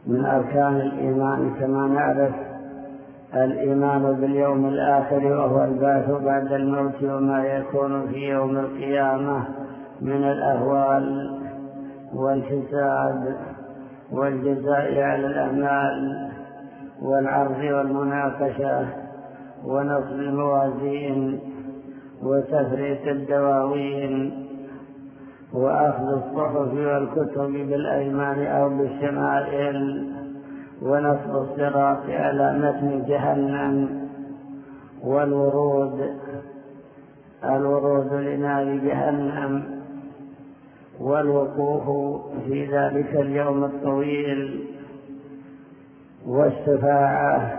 من أركان الإيمان كما نعرف الإيمان باليوم الآخر وهو البعث بعد الموت وما يكون في يوم القيامة من الأهوال والحساب والجزاء على الأعمال والعرض والمناقشة ونصب الموازين وتفريق الدواوين وأخذ الصحف والكتب بالأيمان أو بالشمائل ونصب الصراط على متن جهنم الورود لنار جهنم والوقوف في ذلك اليوم الطويل والشفاعة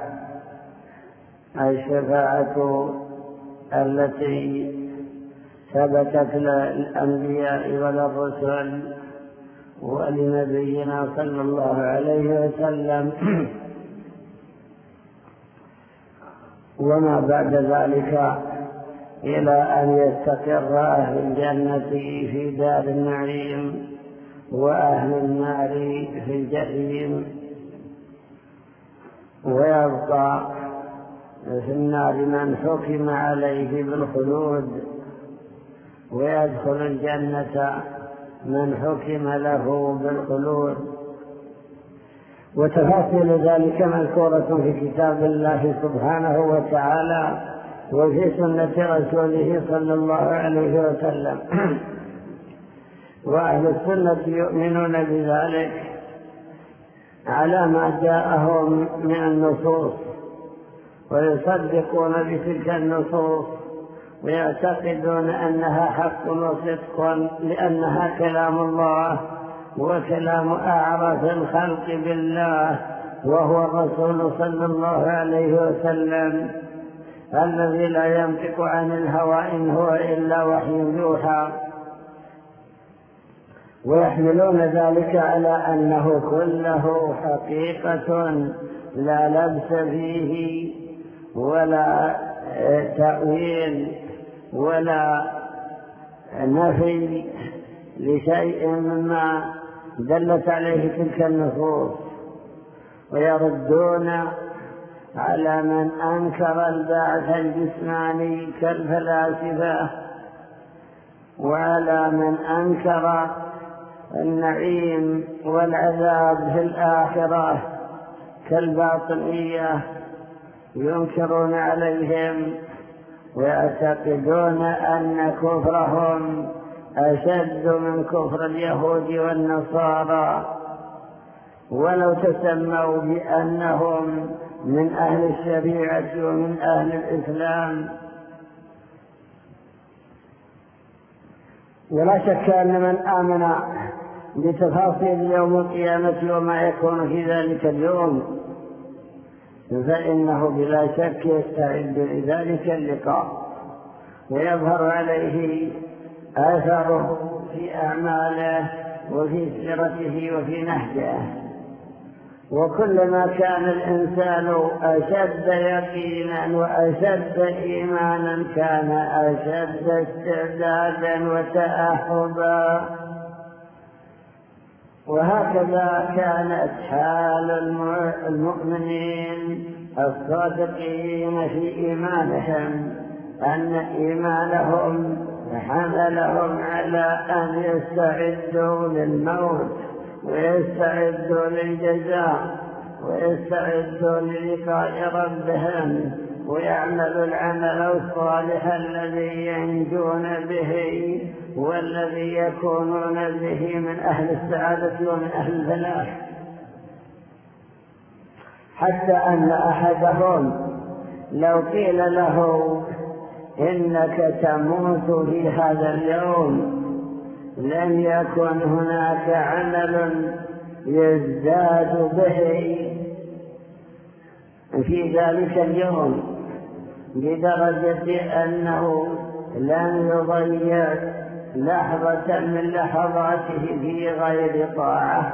الشفاعة التي ثبتت للأنبياء وللرسل ولنبينا صلى الله عليه وسلم وما بعد ذلك إلى أن يستقر أهل الجنة في دار النعيم وأهل النار في الجحيم ويبقى في النار من حكم عليه بالخلود ويدخل الجنة من حكم له بالخلود. وتفاصيل ذلك مذكورة في كتاب الله سبحانه وتعالى وفي سنة رسوله صلى الله عليه وسلم. وأهل السنة يؤمنون بذلك على ما جاءهم من النصوص ويصدقون بتلك النصوص ويعتقدون أنها حق وصدق لأنها كلام الله وكلام أعرف الخلق بالله وهو الرسول صلى الله عليه وسلم الذي لا ينطق عن الهوى إن هو إلا وحي يوحى. ويحملون ذلك على أنه كله حقيقة لا لبس فيه ولا تأويل ولا نفي لشيء مما دلت عليه تلك النصوص. ويردون على من أنكر البعث الجسماني كالفلاسفة وعلى من أنكر النعيم والعذاب في الآخرة كالباطنية ينكرون عليهم ويعتقدون أن كفرهم أشد من كفر اليهود والنصارى ولو تسموا بأنهم من أهل الشريعة ومن أهل الإسلام. ولا شك أن من آمن بتفاصيل يوم القيامة وما يكون في ذلك اليوم فإنه بلا شك يستعد لذلك اللقاء ويظهر عليه آثاره في أعماله وفي سيرته وفي نهجه. وكلما كان الإنسان أشد يقينا وأشد إيمانا كان أشد استعدادا وتأهبا. وهكذا كانت حال المؤمنين الصادقين في إيمانهم أن إيمانهم حملهم على أن يستعدوا للموت ويستعدوا للجزاء ويستعدوا للقاء ربهم ويعملوا العمل الصالح الذي ينجون به والذي يكونون به من أهل السعادة ومن أهل الفلاح. حتى أن أحدهم لو قيل له إنك تموت في هذا اليوم لم يكن هناك عمل يزداد به في ذلك اليوم بدرجة أنه لن يضيع لحظة من لحظاته في غير طاعة.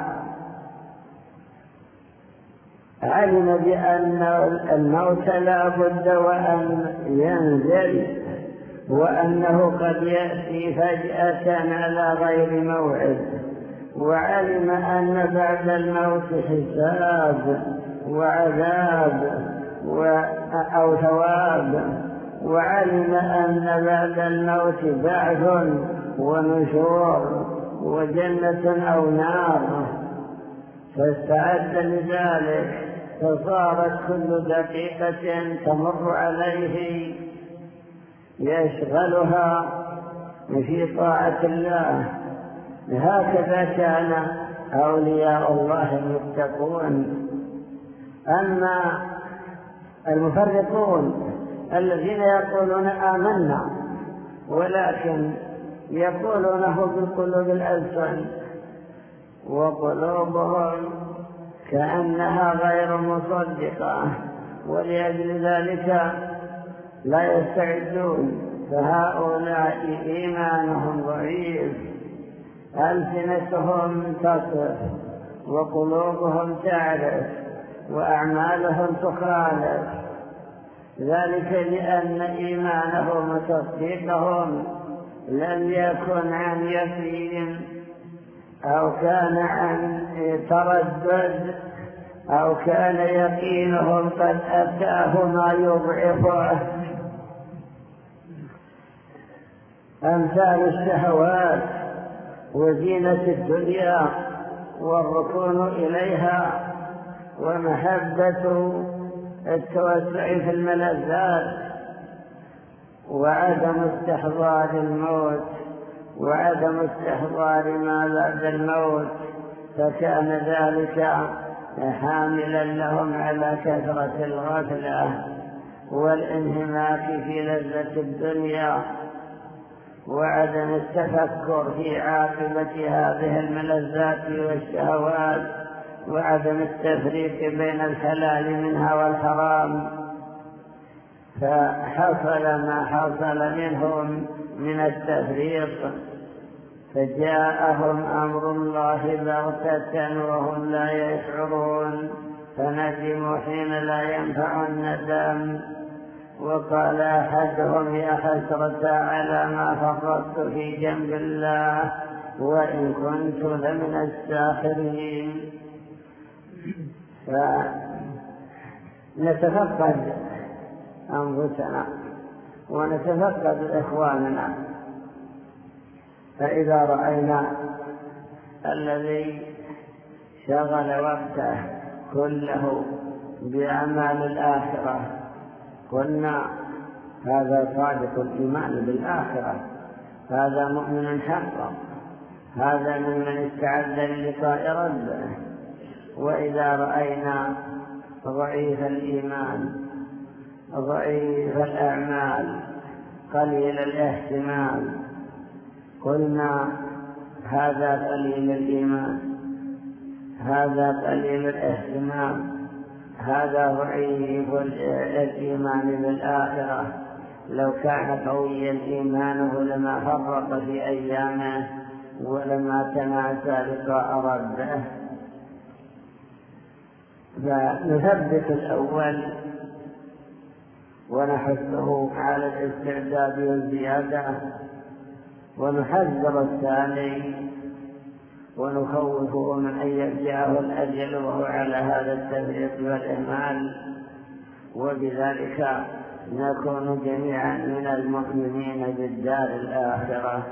علم بأن الموت لا بد وأن ينزل وأنه قد يأتي فجأة على غير موعد وعلم أن بعد الموت حساب وعذاب أو ثواب، وعلم أن بعد الموت بعث ونشور وجنة أو نار، فاستعد لذلك، فصارت كل دقيقة تمر عليه يشغلها في طاعة الله. هكذا كان أولياء الله المتقون. أما المفرطون الذين يقولون آمنا ولكن يقولونه بالقلوب الألسن وقلوبهم كأنها غير مصدقة، ولأجل ذلك لا يستعدون، فهؤلاء إيمانهم ضعيف، ألسنتهم تصف وقلوبهم تعرف وأعمالهم تخالف، ذلك لأن إيمانهم وتصديقهم لم يكن عن يقين، أو كان عن تردد، أو كان يقينهم قد أتاه ما يضعفه. أمثال الشهوات وزينة الدنيا والركون إليها ومحبة التوسع في الملذات وعدم استحضار الموت وعدم استحضار ما بعد الموت، فكان ذلك حاملا لهم على كثرة الغفلة والانهماك في لذة الدنيا وعدم التفكر في عاقبة هذه الملذات والشهوات وعدم التفريق بين الحلال منها والحرام، فحصل ما حصل منهم من التفريط، فجاءهم أمر الله بغتة وهم لا يشعرون، فندموا حين لا ينفع الندم. وقال أحدهم يا حسرة على ما فرطت في جنب الله وإن كنت لمن الساخرين. فنتفقد أنفسنا ونتفقد إخواننا، فإذا رأينا الذي شغل وقته كله بأعمال الآخرة قلنا هذا صادق الإيمان بالآخرة، هذا مؤمن حقا، هذا ممن استعد للقاء ربه. وإذا رأينا ضعيف الإيمان ضعيف الأعمال قليل الاهتمام قلنا هذا قليل الإيمان، هذا قليل الاهتمام، هذا ضعيف الإيمان بالآخرة. لو كان قويا إيمانه لما فرط في أيامه ولما تناسى لقاء ربه. فنثبت الأول ونحثه على الاستعداد والزيادة، ونحذر الثاني ونخوفه من أن يرجعه الأجل وهو على هذا التفريط والإهمال، وبذلك نكون جميعا من المؤمنين بالدار الآخرة.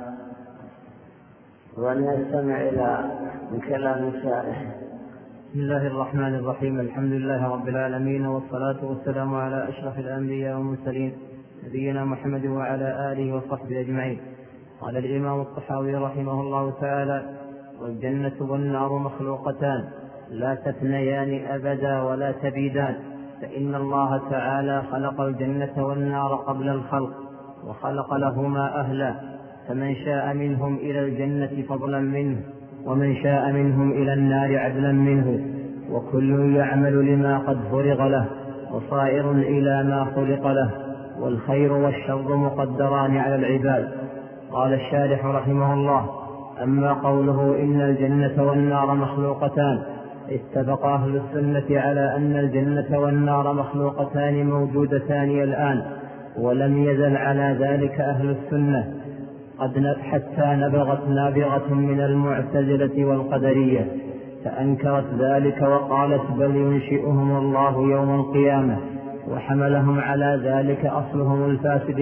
ولنستمع إلى كلام الشارح. بسم الله الرحمن الرحيم. الحمد لله رب العالمين، والصلاة والسلام على أشرف الأنبياء والمرسلين نبينا محمد وعلى آله وصحبه أجمعين. قال الإمام الطحاوي رحمه الله تعالى: والجنة والنار مخلوقتان لا تفنيان أبدا ولا تبيدان، فإن الله تعالى خلق الجنة والنار قبل الخلق وخلق لهما أهلا، فمن شاء منهم إلى الجنة فضلا منه ومن شاء منهم إلى النار عدلا منه، وكل يعمل لما قد فرغ له وصائر إلى ما خلق له، والخير والشر مقدران على العباد. قال الشارح رحمه الله: أما قوله إن الجنة والنار مخلوقتان، اتفق أهل السنة على أن الجنة والنار مخلوقتان موجودتان الآن، ولم يزل على ذلك أهل السنة، حتى نبغت نابغة من المعتزلة والقدرية فأنكرت ذلك وقالت بل ينشئهم الله يوم القيامة، وحملهم على ذلك أصلهم الفاسد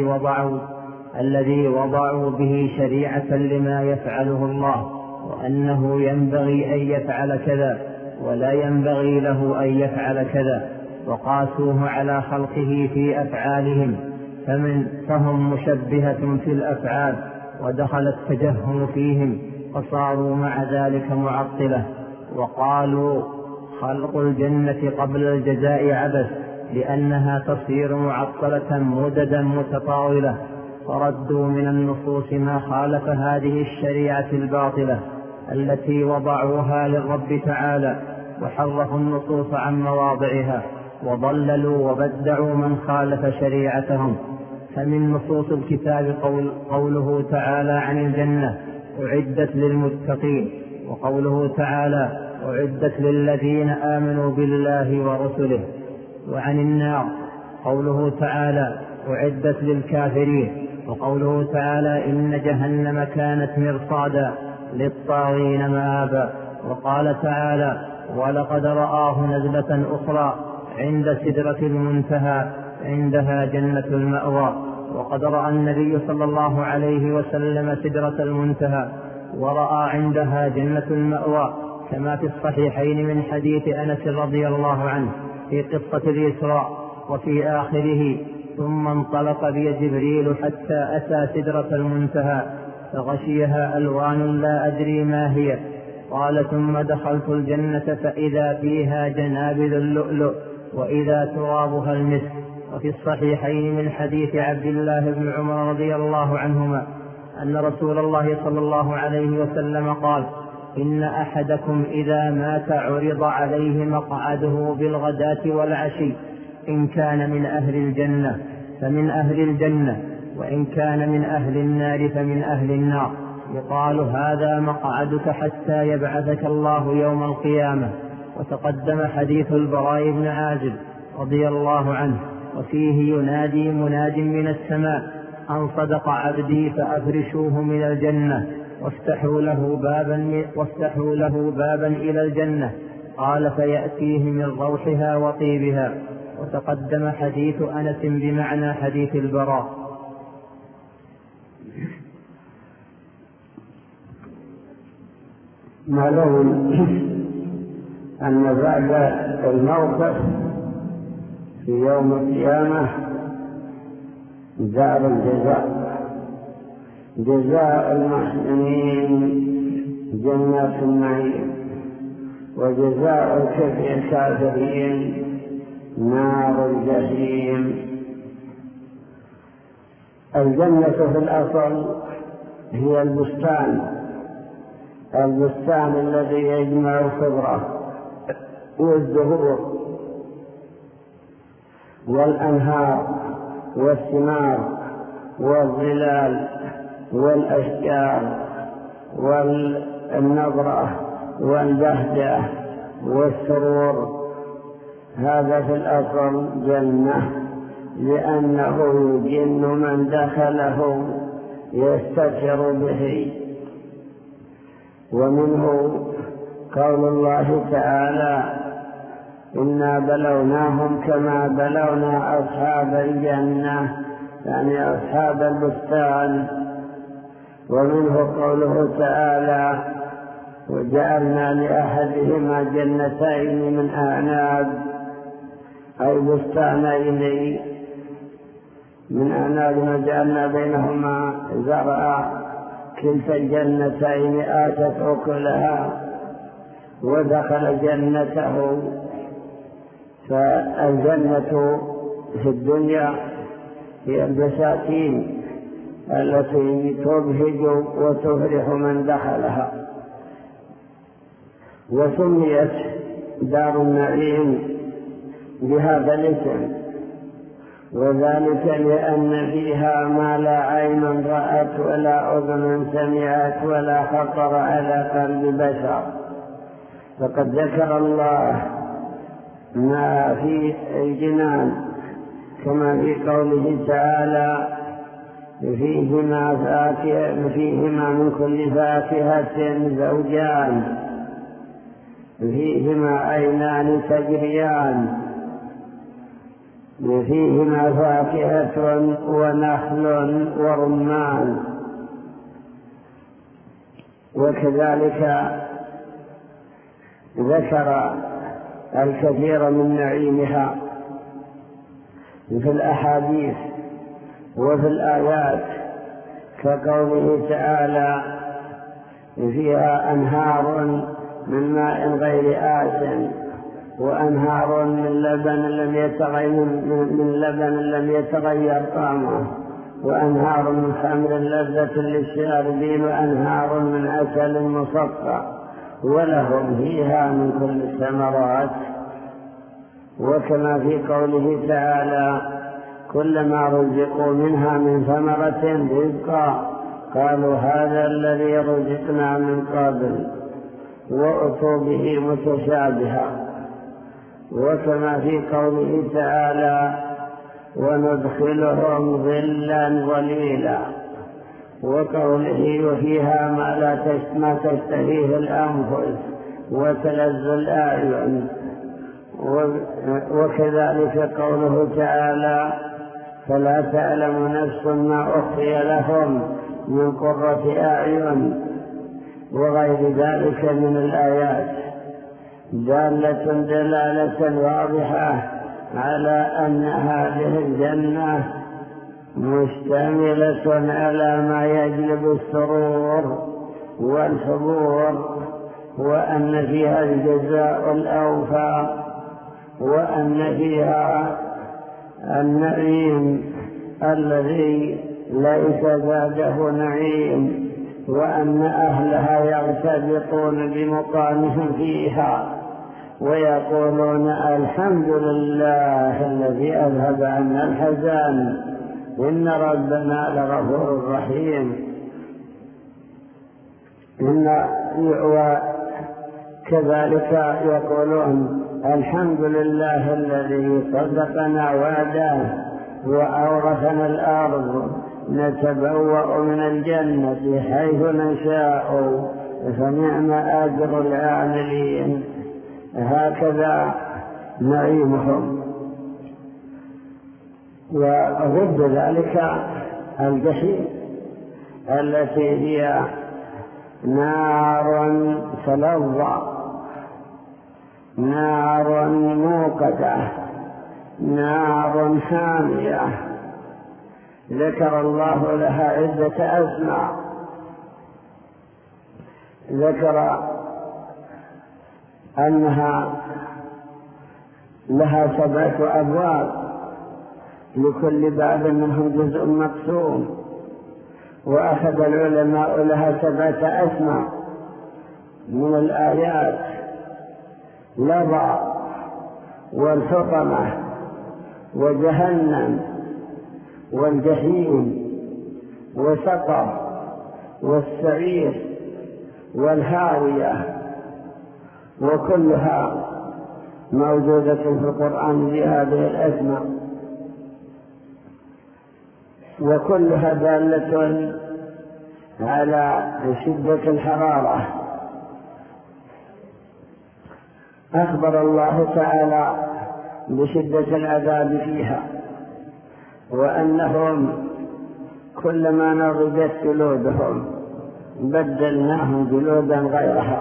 الذي وضعوا به شريعة لما يفعله الله، وأنه ينبغي أن يفعل كذا ولا ينبغي له أن يفعل كذا، وقاسوه على خلقه في أفعالهم فهم مشبهة في الأفعال، ودخل التجهم فيهم فصاروا مع ذلك معطلة، وقالوا خلق الجنة قبل الجزاء عبث لأنها تصير معطلة مددا متطاولة، فردوا من النصوص ما خالف هذه الشريعة الباطلة التي وضعوها للرب تعالى، وحرفوا النصوص عن مواضعها وضللوا وبدعوا من خالف شريعتهم. فمن نصوص الكتاب قوله تعالى عن الجنة أعدت للمتقين، وقوله تعالى أعدت للذين آمنوا بالله ورسله، وعن النار قوله تعالى أعدت للكافرين، وقوله تعالى إن جهنم كانت مرصادا للطاغين مآبا، وقال تعالى ولقد رآه نزلة أخرى عند سدرة المنتهى عندها جنة المأوى، وقد رأى النبي صلى الله عليه وسلم سدرة المنتهى ورأى عندها جنة المأوى، كما في الصحيحين من حديث أنس رضي الله عنه في قصة الإسراء وفي آخره ثم انطلق بي جبريل حتى أتى سدرة المنتهى فغشيها ألوان لا أدري ما هي، قال ثم دخلت الجنة فإذا فيها جنابذ اللؤلؤ وإذا ترابها المسك. وفي الصحيحين من حديث عبد الله بن عمر رضي الله عنهما أن رسول الله صلى الله عليه وسلم قال إن أحدكم إذا مات عرض عليه مقعده بالغداة والعشي، إن كان من أهل الجنة فمن أهل الجنة، وإن كان من أهل النار فمن أهل النار، يقال هذا مقعدك حتى يبعثك الله يوم القيامة. وتقدم حديث البراء بن عازب رضي الله عنه وفيه ينادي مناد من السماء أن صدق عبدي فأفرشوه من الجنة وافتحوا له بابا إلى الجنة، قال فيأتيه من روحها وطيبها. وتقدم حديث أنس بمعنى حديث البراء. معلوم أن بعد الموقف في يوم القيامة دار الجزاء، جزاء المحسنين جنات النعيم، وجزاء الكافرين نار الجحيم. الجنة في الأصل هي البستان الذي يجمع الخضرة والزهور والأنهار والثمار والظلال والأشجار والنضرة والبهجة والسرور. هذا في الأصل جنة، لأنه يجن من دخله يستبشر به. ومنه قول الله تعالى إنا بلوناهم كما بلونا أصحاب الجنة، يعني أصحاب البستان. ومنه قوله تعالى وجعلنا لأحدهما جنتين من أعناب، أي بستانين من أعناب وجعلنا بينهما زرعا، كلتا الجنتين آتت أكلها، ودخل جنته. فالجنة في الدنيا هي البساتين التي تبهج وتفرح من دخلها، وسميت دار النعيم بهذا الاسم، وذلك لأن فيها ما لا عين رأت ولا أذن سمعت ولا خطر على قلب بشر. فقد ذكر الله ما في الجنان كما في قوله تعالى فيهما من كل فاكهة زوجان، فيهما عينان تجريان، فيهما فاكهة ونخل ورمان. وكذلك ذكر الكثير من نعيمها في الأحاديث وفي الآيات، كقوله تعالى: فيها أنهار من ماء غير آسن، وأنهار من لبن لم يتغير طعمه، وأنهار من خمر لذة للشاربين، وأنهار من عسل مصفى، ولهم فيها من كل الثمرات. وكما في قوله تعالى: كلما رزقوا منها من ثمرة رزقا قالوا هذا الذي رزقنا من قبل، وأتوا به متشابها. وكما في قوله تعالى: وندخلهم ظلا ظليلا، وقوله: وفيها ما تشتهيه الأنفس وتلذ الأعين. وكذلك قوله تعالى: فلا تعلم نفس ما أخفي لهم من قرة أعين، وغير ذلك من الآيات دالة دلالة واضحة على أن هذه الجنة مشتملة على ما يجلب السرور والحبور، وأن فيها الجزاء الأوفى، وأن فيها النعيم الذي ليس بعده نعيم، وأن أهلها يغتبطون بمقامهم فيها ويقولون: الحمد لله الذي أذهب عنا الحزن، إن ربنا لغفور رحيم. وكذلك يقولون: الحمد لله الذي صدقنا وعده وأورثنا الأرض نتبوأ من الجنة حيث نشاء فنعم أجر العاملين. هكذا نعيمهم. وضد ذلك الجحيم التي هي نار تلظى، نار موقدة، نار حامية، ذكر الله لها عدة أسماء. ذكر أنها لها 7 أبواب، لكل باب منهم جزء مقسوم. وأخذ العلماء لها 7 أسماء من الآيات: لظى، والحطمة، وجهنم، والجحيم، وسقر، والسعير، والهاوية. وكلها موجودة في القرآن بهذه الأسماء، وكلها دالة على شدة الحرارة. أخبر الله تعالى بشدة العذاب فيها، وأنهم كلما نضجت جلودهم بدلناهم جلودا غيرها،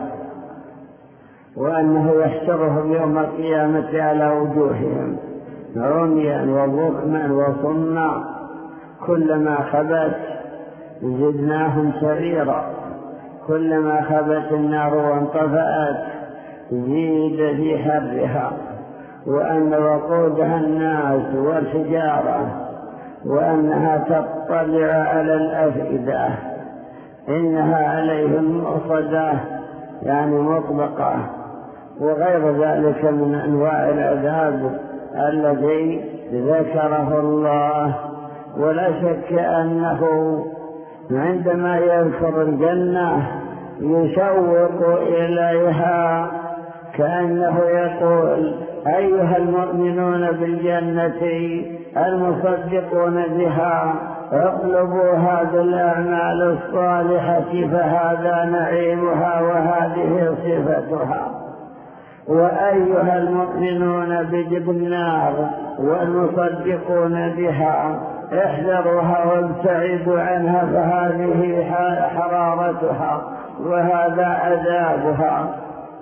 وأنه يحشرهم يوم القيامة على وجوههم عميا وبكما وصما، كلما خبت زدناهم سعيرا، كلما خبت النار وانطفأت زيد في حرها، وأن وقودها الناس والحجارة، وأنها تطلع على الأفئدة، إنها عليهم مؤصدة يعني مطبقة، وغير ذلك من أنواع العذاب الذي ذكره الله. ولا شك أنه عندما يذكر الجنة يشوق إليها، كأنه يقول: أيها المؤمنون بالجنة المصدقون بها، اطلبوا هذه الأعمال الصالحة فهذا نعيمها وهذه صفتها. وأيها المؤمنون بالنار والمصدقون بها احذروها وابتعدوا عنها فهذه حرارتها وهذا عذابها.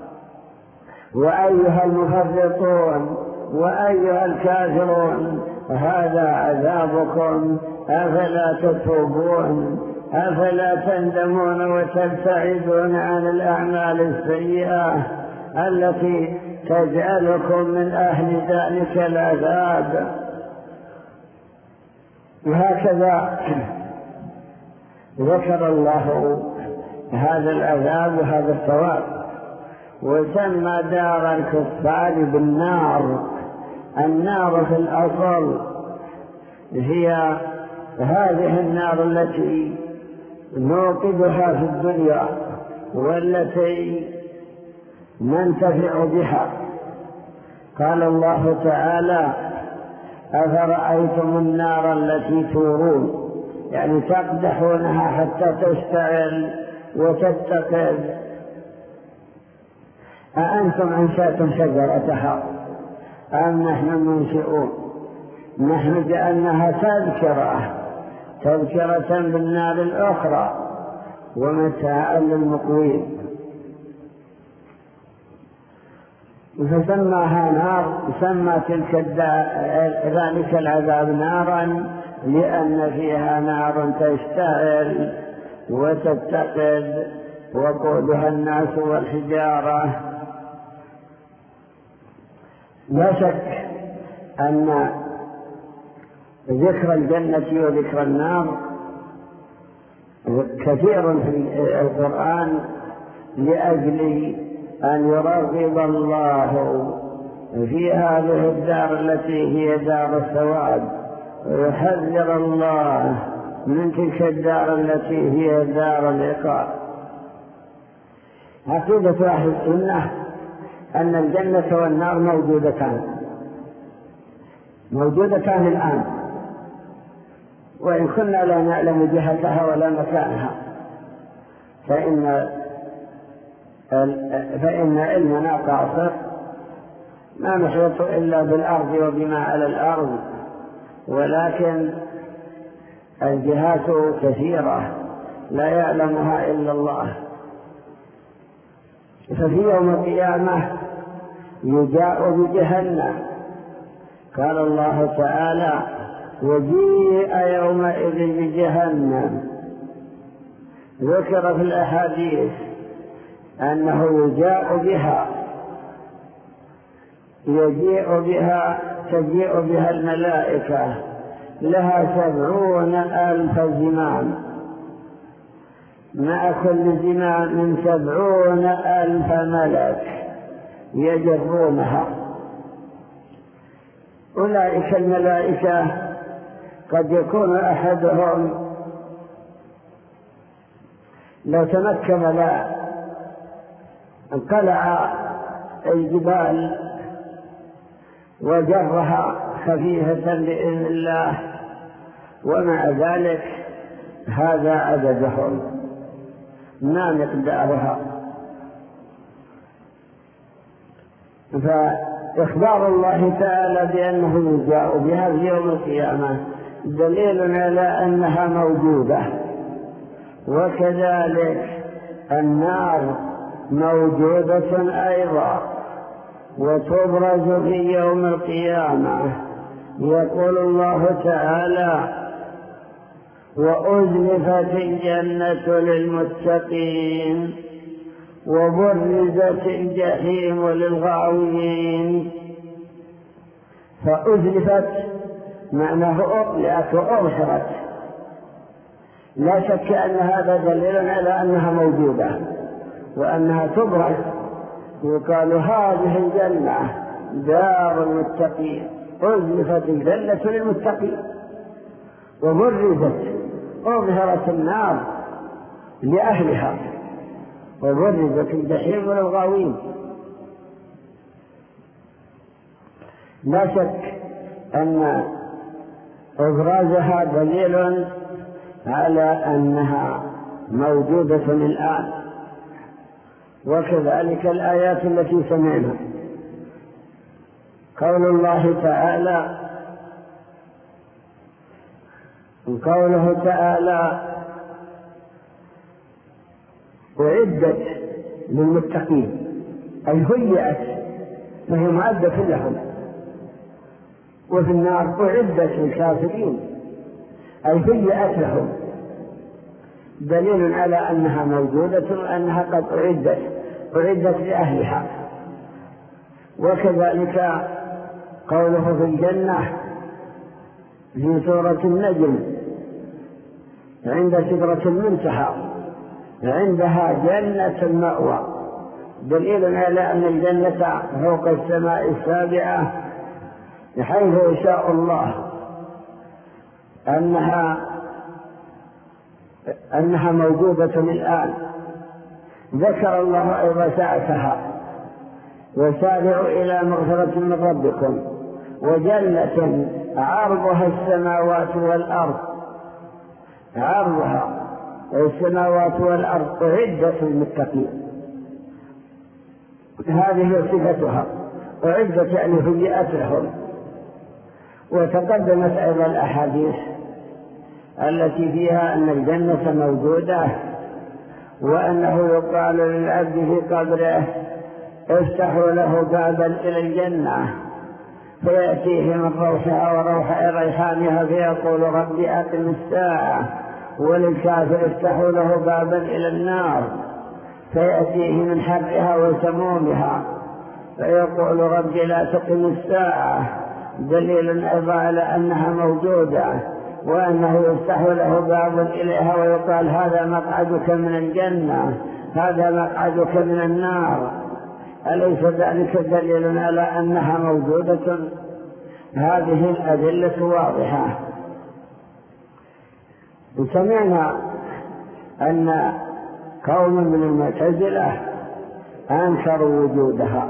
وأيها المفرطون وأيها الكافرون هذا عذابكم، أفلا تتوبون؟ أفلا تندمون وتبتعدون عن الأعمال السيئة التي تجعلكم من أهل ذلك العذاب؟ وهكذا ذكر الله هذا العذاب وهذا الثواب، وسمى دار الكفار بالنار. النار في الأصل هي هذه النار التي نوقدها في الدنيا والتي ننتفع بها. قال الله تعالى: أفرأيتم النار التي تورون، يعني تقدحونها حتى تشتعل وتتقد، أأنتم أنشأتم شجرتها أم نحن المنشئون؟ نحن جعلناها تذكرة بالنار الأخرى ومتاعا للمقوين. فسماها نار، سمى ذلك العذاب نارا لأن فيها نار تشتعل وتتقد وقودها الناس والحجارة. لا شك أن ذكر الجنة وذكر النار كثير في القرآن لأجل أن يرغب الله في هذه الدار التي هي دار الثواب، ويحذر الله من تلك الدار التي هي دار العقاب. عقيدة أهل السنة أن الجنة والنار موجودتان الآن، وإن كنا لا نعلم جهتها ولا مكانها، فإن علمنا قاصر، ما نحيط إلا بالأرض وبما على الأرض، ولكن الجهات كثيرة لا يعلمها إلا الله. ففي يوم القيامة يجاء بجهنم. قال الله تعالى: وجيء يومئذ بجهنم. ذكر في الأحاديث أنه تجيء بها الملائكة، لها 70,000 زمام، مع كل زمام 70,000 ملك يجرونها. أولئك الملائكة قد يكون أحدهم لو تمكن انقلع الجبال وجرها خفيفة بإذن الله، ومع ذلك هذا عددهم ما مقدارها. فإخبار الله تعالى بأنه يجاء بها في يوم القيامة دليل على أنها موجودة. وكذلك النار موجودة أيضا وتبرز في يوم القيامة. يقول الله تعالى: وأزلفت الجنة للمتقين وبرزت الجحيم للغاوين. فأزلفت معناه أطلعت وأظهرت. لا شك أن هذا دليل على أنها موجودة وأنها تبرز. يقال: هذه الجنة دار المتقين، أزلفت الجنة للمتقين، وبرزت، أظهرت النار لأهلها، وبرزت الجحيم للغاوين. لا شك أن إبرازها دليل على أنها موجودة الآن، وكذلك الآيات التي سمعنا. قول الله تعالى، قوله تعالى أعدت للمتقين، أي هيئت فهي معدة لهم، وفي النار أعدت للكافرين أي هيئت لهم، دليل على أنها موجودة وأنها قد أعدت لأهلها. وكذلك قوله في الجنة في سورة النجم عند سدرة المنتهى عندها جنة المأوى، دليل على أن الجنة فوق السماء السابعة بحيث يشاء الله أنها موجودة الآن. ذكر الله أيضا ساعتها وسارعوا إلى مغفرة من ربكم وجنة عرضها السماوات والأرض، عرضها السماوات والأرض أعدت للمتقين، هذه صفتها أعدت يعني هيئت لهم. وتقدمت أيضا الأحاديث التي فيها أن الجنة موجودة، وأنه يقال للعبد في قبره افتحوا له بابا إلى الجنة فيأتيه من روحها وروح ريحانها فيقول ربي أقم الساعة، وللكافر افتحوا له بابا إلى النار فيأتيه من حرها وسمومها فيقول ربي لا تقم الساعة، دليل أيضا على أنها موجودة، وأنه يفتح له باب إليها ويقال هذا مقعدك من الجنة هذا مقعدك من النار. أليس ذلك دليل على أنها موجودة؟ هذه الأدلة واضحة. سمعنا أن قوم من المعتزلة أنكروا وجودها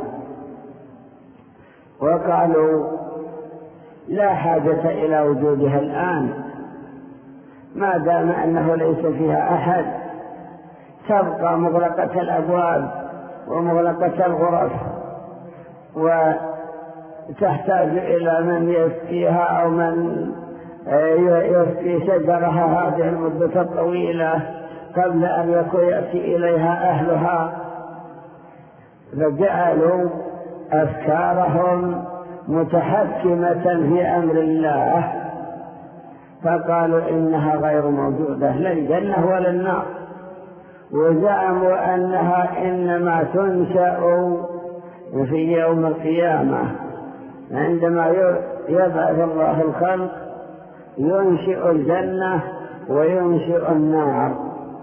وقالوا لا حاجة إلى وجودها الآن ما دام أنه ليس فيها أحد، تبقى مغلقة الأبواب ومغلقة الغرف وتحتاج إلى من يسقيها أو من يسقي شجرها هذه المدة الطويلة قبل أن يأتي إليها أهلها. فجعلوا أفكارهم متحكمة في أمر الله فقالوا إنها غير موجودة لا الجنة ولا النار، وزعموا أنها إنما تنشأ في يوم القيامة عندما يبعث الله الخلق ينشئ الجنة وينشئ النار.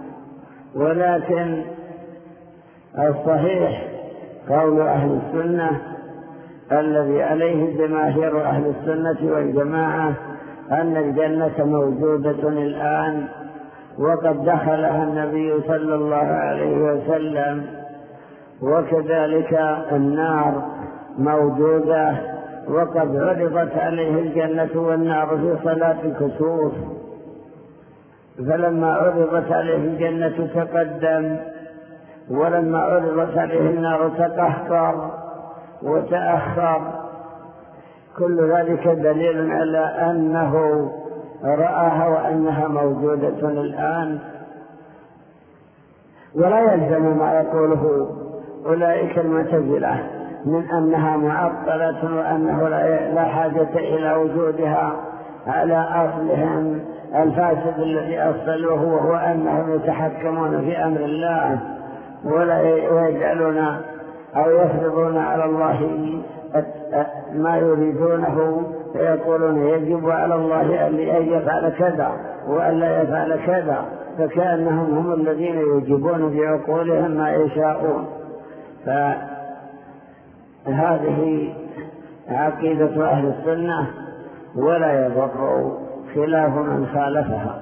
ولكن الصحيح قول أهل السنة الذي عليه جماهير أهل السنة والجماعة أن الجنة موجودة الآن، وقد دخلها النبي صلى الله عليه وسلم، وكذلك النار موجودة وقد عرضت عليه الجنة والنار في صلاة الكسوف، فلما عرضت عليه الجنة تقدم ولما عرضت عليه النار تقهقر وتأخر. كل ذلك دليل على أنه رآها وأنها موجودة الآن. ولا يلزم ما يقوله أولئك المعتزلة من أنها معطلة وأنه لا حاجة إلى وجودها على أصلهم الفاسد الذي أصلوه، وهو أنهم يتحكمون في أمر الله ولا يجعلون أو يفرضون على الله ما يريدونه، فيقولون يجب على الله أن يفعل كذا وأن لا يفعل كذا، فكأنهم هم الذين يجبون بعقولهم ما يشاءون. فهذه عقيدة أهل السنة ولا يضر خلاف من خالفها.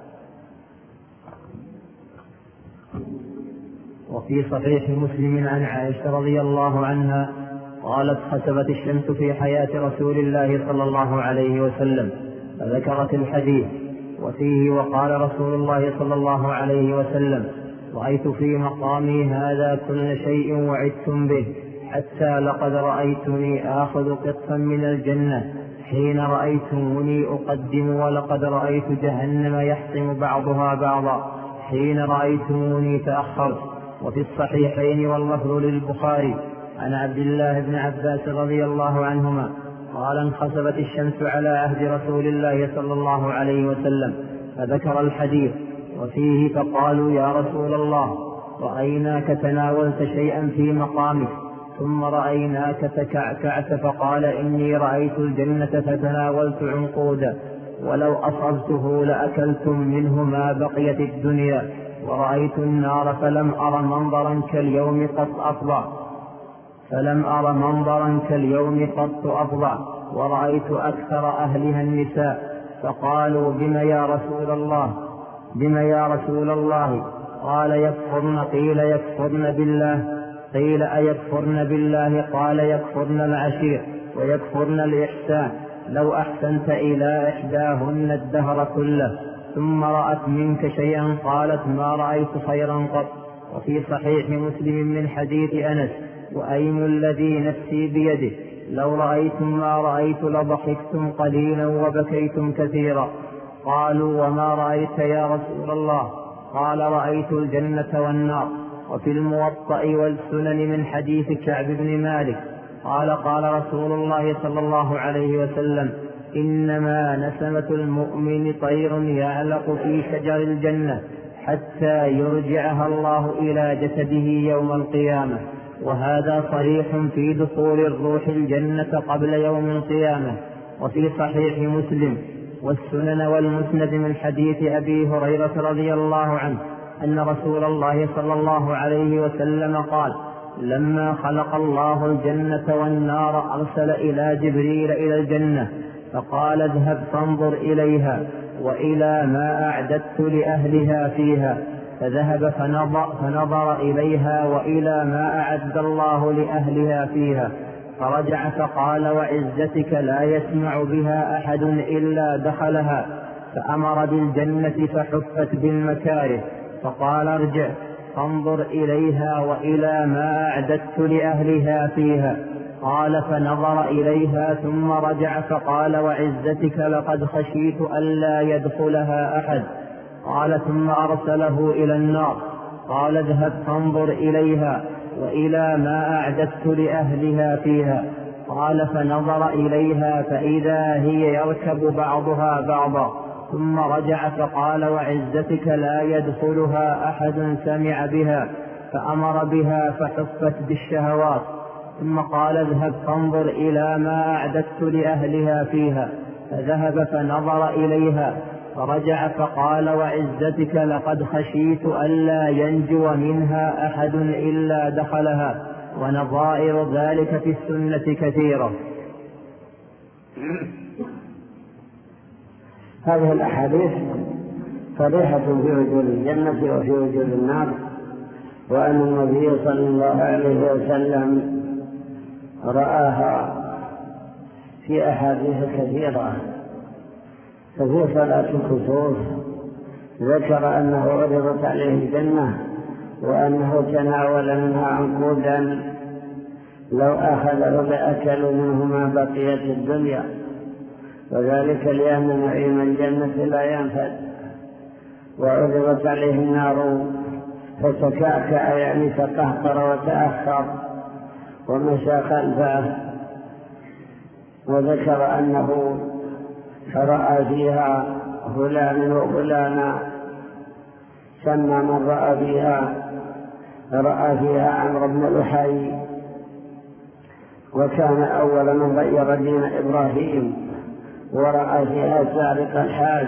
وفي صحيح مسلم عن عائشة رضي الله عنها قالت خسفت الشمس في حياة رسول الله صلى الله عليه وسلم فذكرت الحديث وفيه: وقال رسول الله صلى الله عليه وسلم: رأيت في مقامي هذا كل شيء وعدتم به، حتى لقد رأيتني آخذ قطفا من الجنة حين رأيتموني أقدم، ولقد رأيت جهنم يحطم بعضها بعضا حين رأيتموني تأخرت. وفي الصحيحين واللفظ للبخاري عن عبد الله بن عباس رضي الله عنهما قال: انخسفت الشمس على عهد رسول الله صلى الله عليه وسلم، فذكر الحديث وفيه: فقالوا: يا رسول الله، رأيناك تناولت شيئا في مقامك، ثم رأيناك تكعكعت، فقال: إني رأيت الجنة فتناولت عنقودا، ولو أصبته لأكلتم منه ما بقيت الدنيا، ورأيت النار فلم أر منظرا كاليوم قط أفظع، ورأيت أكثر أهلها النساء. فقالوا: بما يا رسول الله؟ قال: يكفرن. قيل: يكفرن بالله؟ قيل: أيكفرن بالله؟ قال: يكفرن العشير ويكفرن الإحسان، لو أحسنت إلى إحداهن الدهر كله ثم رأت منك شيئا قالت: ما رأيت خيرا قط. وفي صحيح مسلم من حديث أنس: وأيم الذي نفسي بيده لو رأيتم ما رأيت لضحكتم قليلا وبكيتم كثيرا. قالوا: وما رأيت يا رسول الله؟ قال: رأيت الجنة والنار. وفي الموطأ والسنن من حديث كعب بن مالك قال: قال رسول الله صلى الله عليه وسلم: إنما نسمة المؤمن طير يعلق في شجر الجنة حتى يرجعها الله إلى جسده يوم القيامة. وهذا صريح في دخول الروح الجنة قبل يوم القيامة. وفي صحيح مسلم والسنن والمسند من حديث أبي هريرة رضي الله عنه أن رسول الله صلى الله عليه وسلم قال: لما خلق الله الجنة والنار أرسل إلى جبريل إلى الجنة فقال: اذهب فانظر إليها وإلى ما أعددت لأهلها فيها. فذهب فنظر إليها وإلى ما أعد الله لأهلها فيها، فرجع فقال: وعزتك لا يسمع بها أحد إلا دخلها. فأمر بالجنة فحفت بالمكاره، فقال: ارجع فانظر إليها وإلى ما أعددت لأهلها فيها. قال: فنظر إليها ثم رجع فقال: وعزتك لقد خشيت ألا يدخلها أحد. قال: ثم أرسله إلى النار قال: اذهب فانظر إليها وإلى ما أعددت لأهلها فيها. قال: فنظر إليها فإذا هي يركب بعضها بعضا، ثم رجع فقال: وعزتك لا يدخلها أحد سمع بها. فأمر بها فحفت بالشهوات، ثم قال: اذهب فانظر إلى ما أعددت لأهلها فيها. فذهب فنظر إليها فرجع فقال: وعزتك لقد خشيت ألا ينجو منها أحد إلا دخلها. ونظائر ذلك في السنة كثيرة. هذه الأحاديث صريحة في وجود الجنة وفي وجود النار، وأن النبي صلى الله عليه وسلم رآها في أحاديث كثيرة. ففي صلاة الكسوف ذكر أنه عرضت عليه الجنة وأنه تناول منها عنقودا لو أخذه لأكل منه ما بقيت الدنيا، وذلك لأن نعيم الجنة لا ينفد. وعرضت عليه النار فتكعكع، يعني تقهقر وتأخر ومشى خلفه. وذكر أنه رأى فيها فلان وفلانا، سمى من رأى فيها عمرو بن لحي، وكان أول من غير دين إبراهيم، ورأى فيها سارق الحاج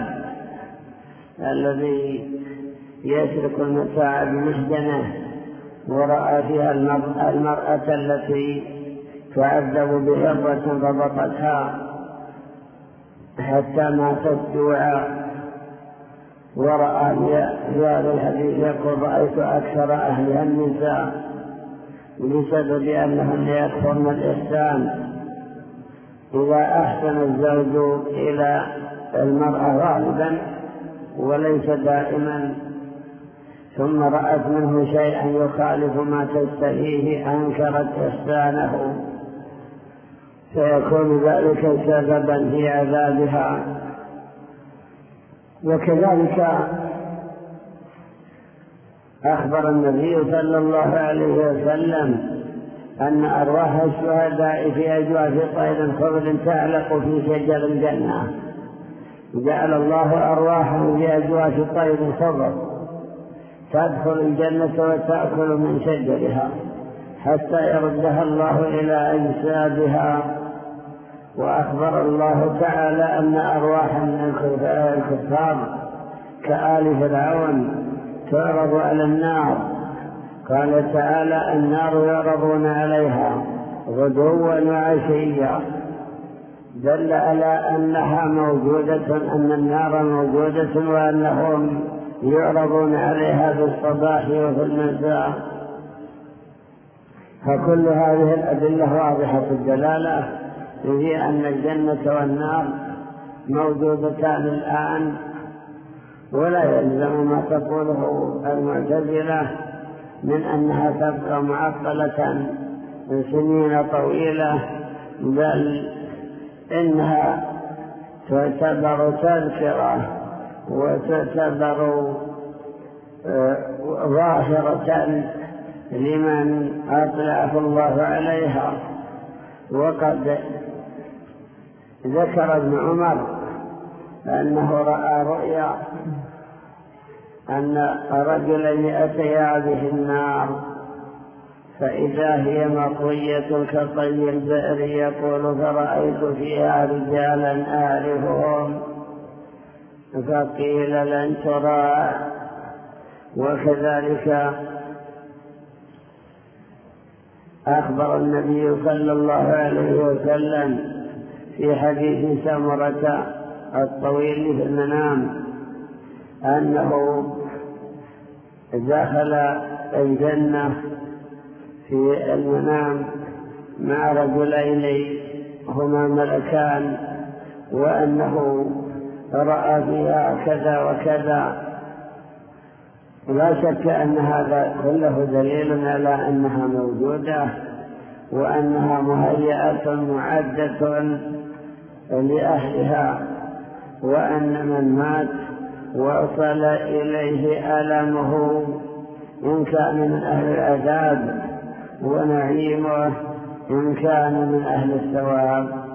الذي يسرق المتاع بمحجنه، ورأى فيها المرأة التي تعذب بهرة ربطتها حتى ماتت جوعا. ورأى في هذا الحديث يقول: رأيت أكثر أهلها النساء بسبب أنهن يكفرن الإحسان. إذا أحسن الزوج إلى المرأة غالبا وليس دائما، ثم رأت منه شيئا يخالف ما تشتهيه أنكرت إحسانه، فيكون ذلك سببا في عذابها. وكذلك أخبر النبي صلى الله عليه وسلم أن أرواح الشهداء في أجواف طير خضر تعلق في شجر الجنة. جعل الله أرواحهم في أجواف طير خضر تدخل الجنة وتأكل من شجرها حتى يردها الله إلى أجسادها. وأخبر الله تعالى أن أرواحا من الكفار كآل فرعون تعرض على النار. قال تعالى: النار يعرضون عليها غدوا وعشيا، دل على أنها موجودة، أن النار موجودة وأنهم يعرضون عليها في الصباح وفي المساء. فكل هذه الأدلة واضحة الدلالة في أن الجنة والنار موجودتان الآن، ولا يلزم ما تقوله المعتزلة من أنها تبقى معطلة سنين طويلة، بل إنها تعتبر تذكرة وتعتبر ظاهرة لمن أطلعه الله عليها. وقد ذكر ابن عمر أنه رأى رؤيا أن رجلين أتيا به النار فإذا هي مطوية كطي البئر، يقول: فرأيت فيها رجالا أعرفهم، فقيل: لن ترى. وكذلك أخبر النبي صلى الله عليه وسلم في حديث سمرة الطويل في المنام أنه دخل الجنة في المنام مع رجلين هما ملكان، وأنه رأى فيها كذا وكذا. لا شك أن هذا كله دليل على أنها موجودة وأنها مهيئة معدة لأهلها، وأن من مات وصل إليه ألمه إن كان من أهل العذاب ونعيمه إن كان من أهل الثواب.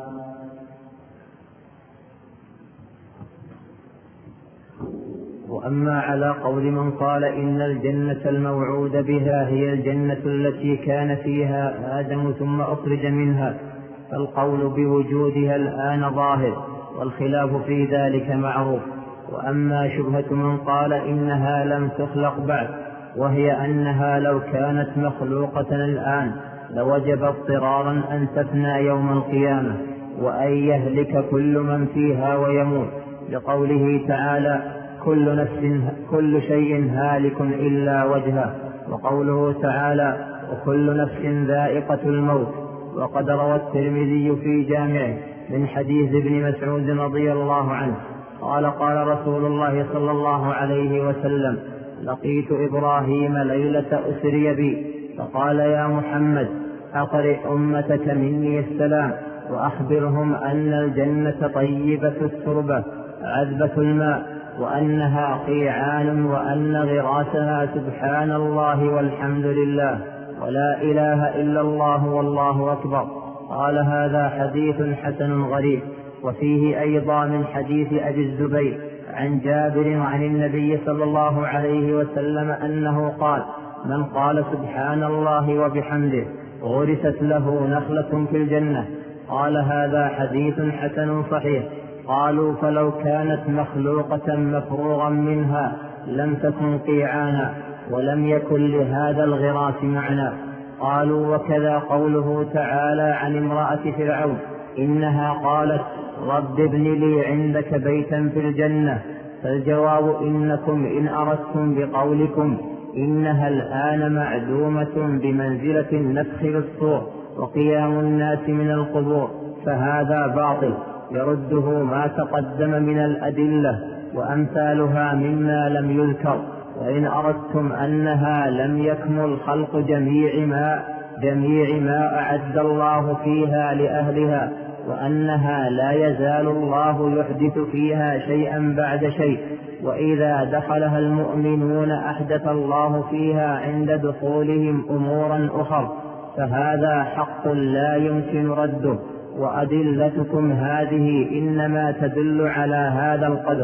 وأما على قول من قال إن الجنة الموعود بها هي الجنة التي كان فيها آدم ثم أخرج منها، فالقول بوجودها الآن ظاهر، والخلاف في ذلك معروف. وأما شبهة من قال إنها لم تخلق بعد، وهي أنها لو كانت مخلوقة الآن لوجب اضطرارا أن تفنى يوم القيامة وأن يهلك كل من فيها ويموت، لقوله تعالى: كل شيء هالك إلا وجهه، وقوله تعالى: وكل نفس ذائقة الموت. وقد روى الترمذي في جامعه من حديث ابن مسعود رضي الله عنه قال: قال رسول الله صلى الله عليه وسلم: لقيت إبراهيم ليلة أسري بي فقال: يا محمد، أقرئ أمتك مني السلام وأخبرهم أن الجنة طيبة التربة عذبة الماء، وأنها قيعان، وأن غراسها سبحان الله والحمد لله ولا إله إلا الله والله أكبر. قال: هذا حديث حسن غريب. وفيه أيضا من حديث أبي الزبير عن جابر عن النبي صلى الله عليه وسلم أنه قال: من قال سبحان الله وبحمده غرست له نخلة في الجنة. قال: هذا حديث حسن صحيح. قالوا: فلو كانت مخلوقة مفروغا منها لم تكن قيعانا ولم يكن لهذا الغراس معنى. قالوا: وكذا قوله تعالى عن امرأة فرعون: إنها قالت: رب ابن لي عندك بيتا في الجنة. فالجواب: إنكم إن أردتم بقولكم إنها الآن معدومة بمنزلة النفخ بالصور وقيام الناس من القبور فهذا باطل، يرده ما تقدم من الأدلة وأمثالها مما لم يذكر. وإن أردتم أنها لم يكمل خلق جميع ما أعد الله فيها لأهلها، وأنها لا يزال الله يحدث فيها شيئا بعد شيء، وإذا دخلها المؤمنون أحدث الله فيها عند دخولهم أمورا أخرى، فهذا حق لا يمكن رده، وأدلتكم هذه إنما تدل على هذا القدر.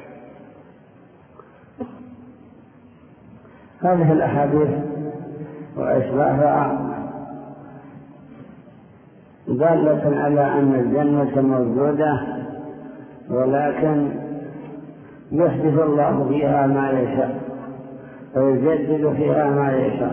هذه الأحاديث وأشباهها دالة على أن الجنة موجودة، ولكن يحدث الله فيها ما يشاء ويجدد فيها ما يشاء.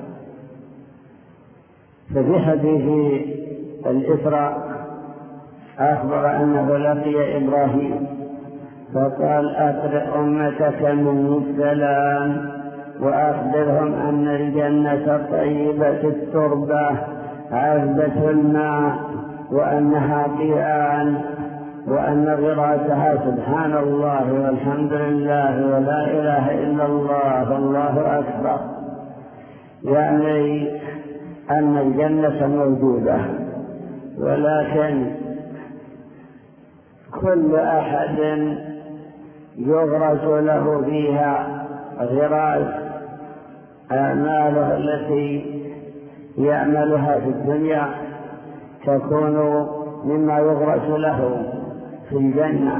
ففي حديث الإسراء أخبر أنه لقي إبراهيم فقال أقرئ أمتك مني السلام وأخبرهم أن الجنة طيبة التربة عذبة الماء وأنها قيان وأن غراسها سبحان الله والحمد لله ولا إله إلا الله والله أكبر، يعني أن الجنة موجودة، ولكن كل أحد يغرس له فيها غراس أعماله التي يعملها في الدنيا تكون مما يغرس له في الجنة.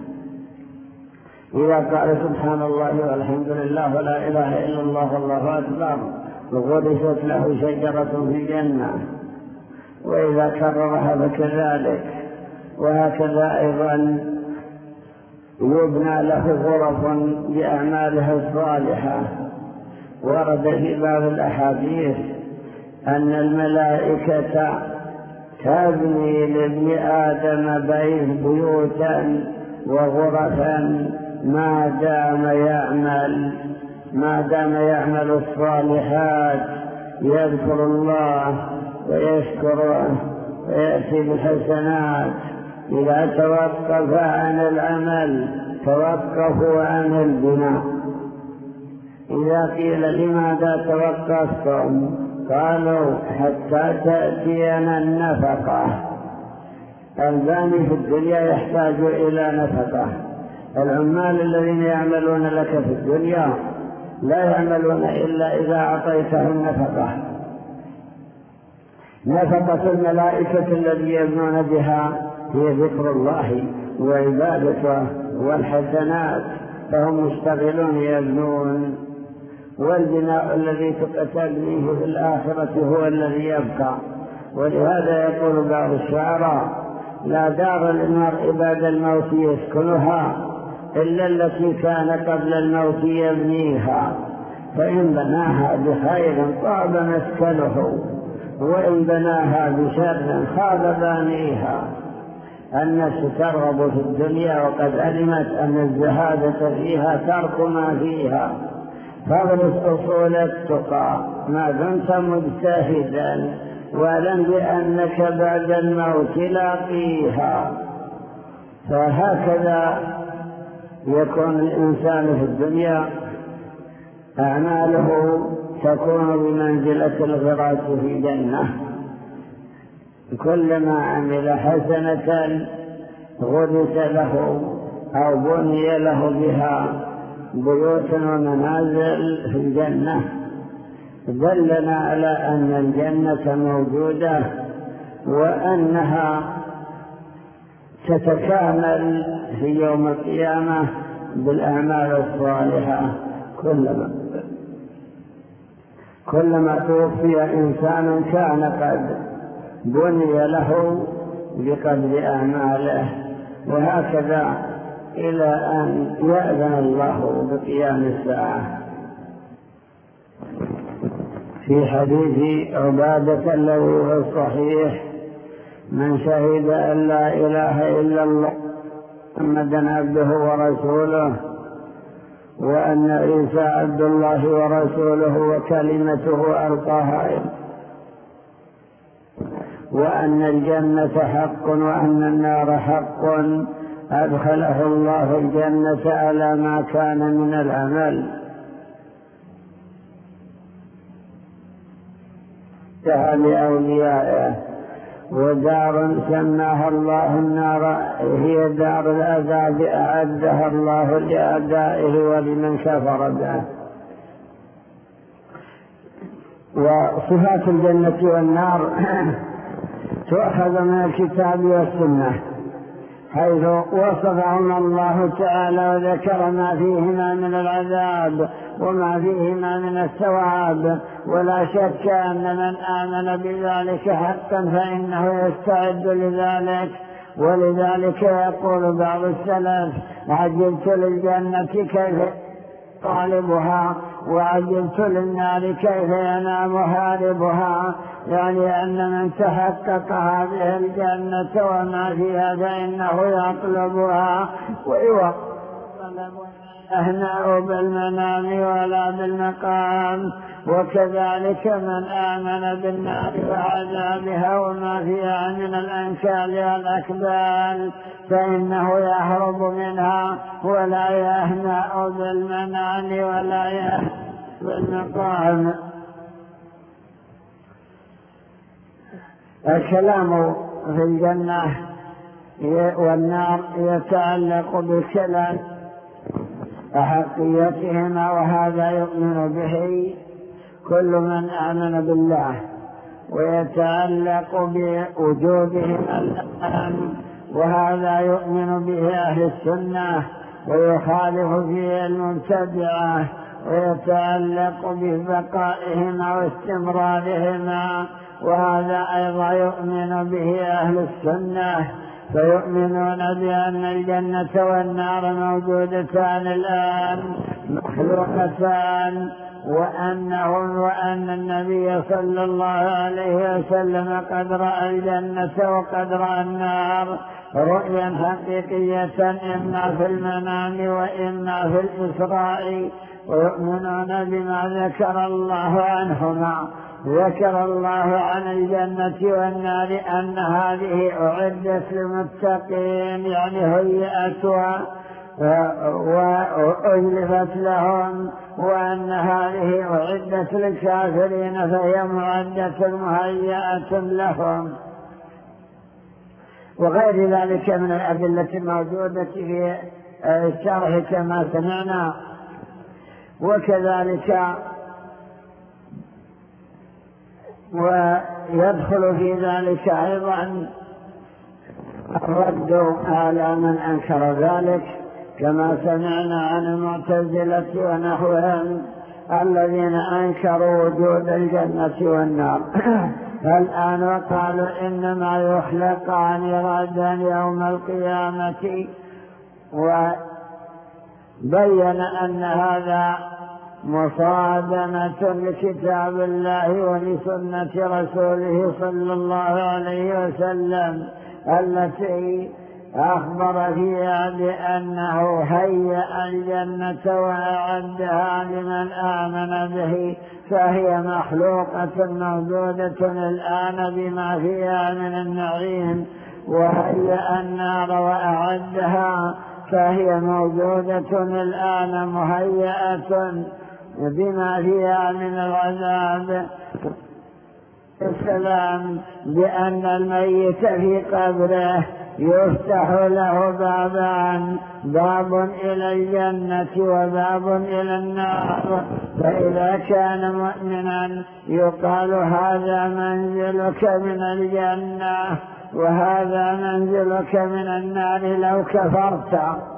إذا قال سبحان الله والحمد لله ولا إله إلا الله والله أكبر غرست له شجرة في الجنة، وإذا كررها فكذلك، وهكذا أيضا يبنى له غرف بأعماله الصالحة. ورد في باب الأحاديث أن الملائكة تبني لابن آدم بيوتا وغرفا ما دام يعمل الصالحات، يذكر الله ويشكره ويأتي بالحسنات. إذا توقف عن العمل توقفوا عن البناء. إذا قيل لماذا توقفتم قالوا حتى تأتينا النفقة. الباني في الدنيا يحتاج إلى نفقة. العمال الذين يعملون لك في الدنيا لا يعملون إلا إذا أعطيتهم نفقة الملائكة الذي يبنون بها هي ذكر الله وعبادته والحسنات، فهم مشتغلون يبنون. والبناء الذي تبنيه في الآخرة هو الذي يبقى. ولهذا يقول بعض الشعراء: لا دار للمرء بعد الموت يسكنها إلا التي كان قبل الموت يبنيها، فإن بناها بخير طاب مسكنه وإن بناها بشر خاب بانيها. النفس ترغب في الدنيا وقد علمت أن الزهادة فيها ترك ما فيها، فاغرس أصول التقى ما دمت مجتهدا واعلم بأنك بعد الموت لاقيها. فهكذا يكون الإنسان في الدنيا أعماله تكون بمنزلة الغراس في جنة. كلما عمل حسنة غرس له أو بني له بها بيوت ومنازل في الجنة. دلنا على أن الجنة موجودة وأنها تتكامل في يوم القيامة بالأعمال الصالحة. كلما توفي إنسان كان قد بني له بقدر أعماله، وهكذا إلى أن يأذن الله بقيام الساعة. في حديث عبادة الذي هو الصحيح: من شهد أن لا إله إلا الله محمدا عبده ورسوله وأن عيسى عبد الله ورسوله وكلمته ألقاها وأن الجنة حق وأن النار حق أدخله الله الجنة على ما كان من العمل. لأوليائه. ودار سماها الله النار هي دار العذاب أعدها الله لأعدائه ولمن كفر به. وصفات الجنة والنار تؤخذ من الكتاب والسنة، حيث وصفهما الله تعالى وذكر ما فيهما من العذاب وما فيهما من الثواب. ولا شك أن من آمن بذلك حقا فإنه يستعد لذلك. ولذلك يقول بعض السلف: عجلت للجنة كيف طالبها وعجلت للنار كيف ينام هاربها، يعني أن من تحقق هذه الجنة وما فيها فإنه يطلبها أهنأ بالمنام ولا بالمقام. وكذلك من آمن بالنار وعذابها وما فيها من الأنكال والأكبال فإنه يهرب منها ولا يهنأ بالمنام ولا يهنأ بالمقام. الكلام في الجنة والنار يتعلق بكلام أحقيتهما، وهذا يؤمن به كل من آمن بالله، ويتعلق بوجودهما الآن، وهذا يؤمن به أهل السنة ويخالف فيه المبتدعة، ويتعلق ببقائهما واستمرارهما، وهذا أيضا يؤمن به أهل السنة. فيؤمنون بأن الجنة والنار موجودتان الآن مخلوقتان، وأن النبي صلى الله عليه وسلم قد رأى الجنة وقد رأى النار رؤيا حقيقية إما في المنام وإما في الإسراء. ويؤمنون بما ذكر الله عنهما. ذكر الله عن الجنة والنار أن هذه أعدت للمتقين، يعني هيئت وأجلفت لهم، وأن هذه أعدت للكافرين فهي معدة مهيئة لهم، وغير ذلك من الأدلة الموجودة في الشرح كما سمعنا. وكذلك ويدخل في ذلك أيضا الرد على من أنكر ذلك، كما سمعنا عن المعتزلة ونحوهم الذين أنكروا وجود الجنة والنار الآن وقالوا إنما يخلقان غدا يوم القيامة. وبين أن هذا مصادمة لكتاب الله ولسنة رسوله صلى الله عليه وسلم التي أخبر فيها بأنه هيأ الجنة وأعدها لمن آمن به، فهي مخلوقة موجودة الآن بما فيها من النعيم. وهيأ النار وأعدها فهي موجودة الآن مهيئة بما فيها من العذاب. السلام بأن الميت في قبره يفتح له بابان، باب إلى الجنة وباب إلى النار. فإذا كان مؤمنا يقال هذا منزلك من الجنة وهذا منزلك من النار لو كفرت،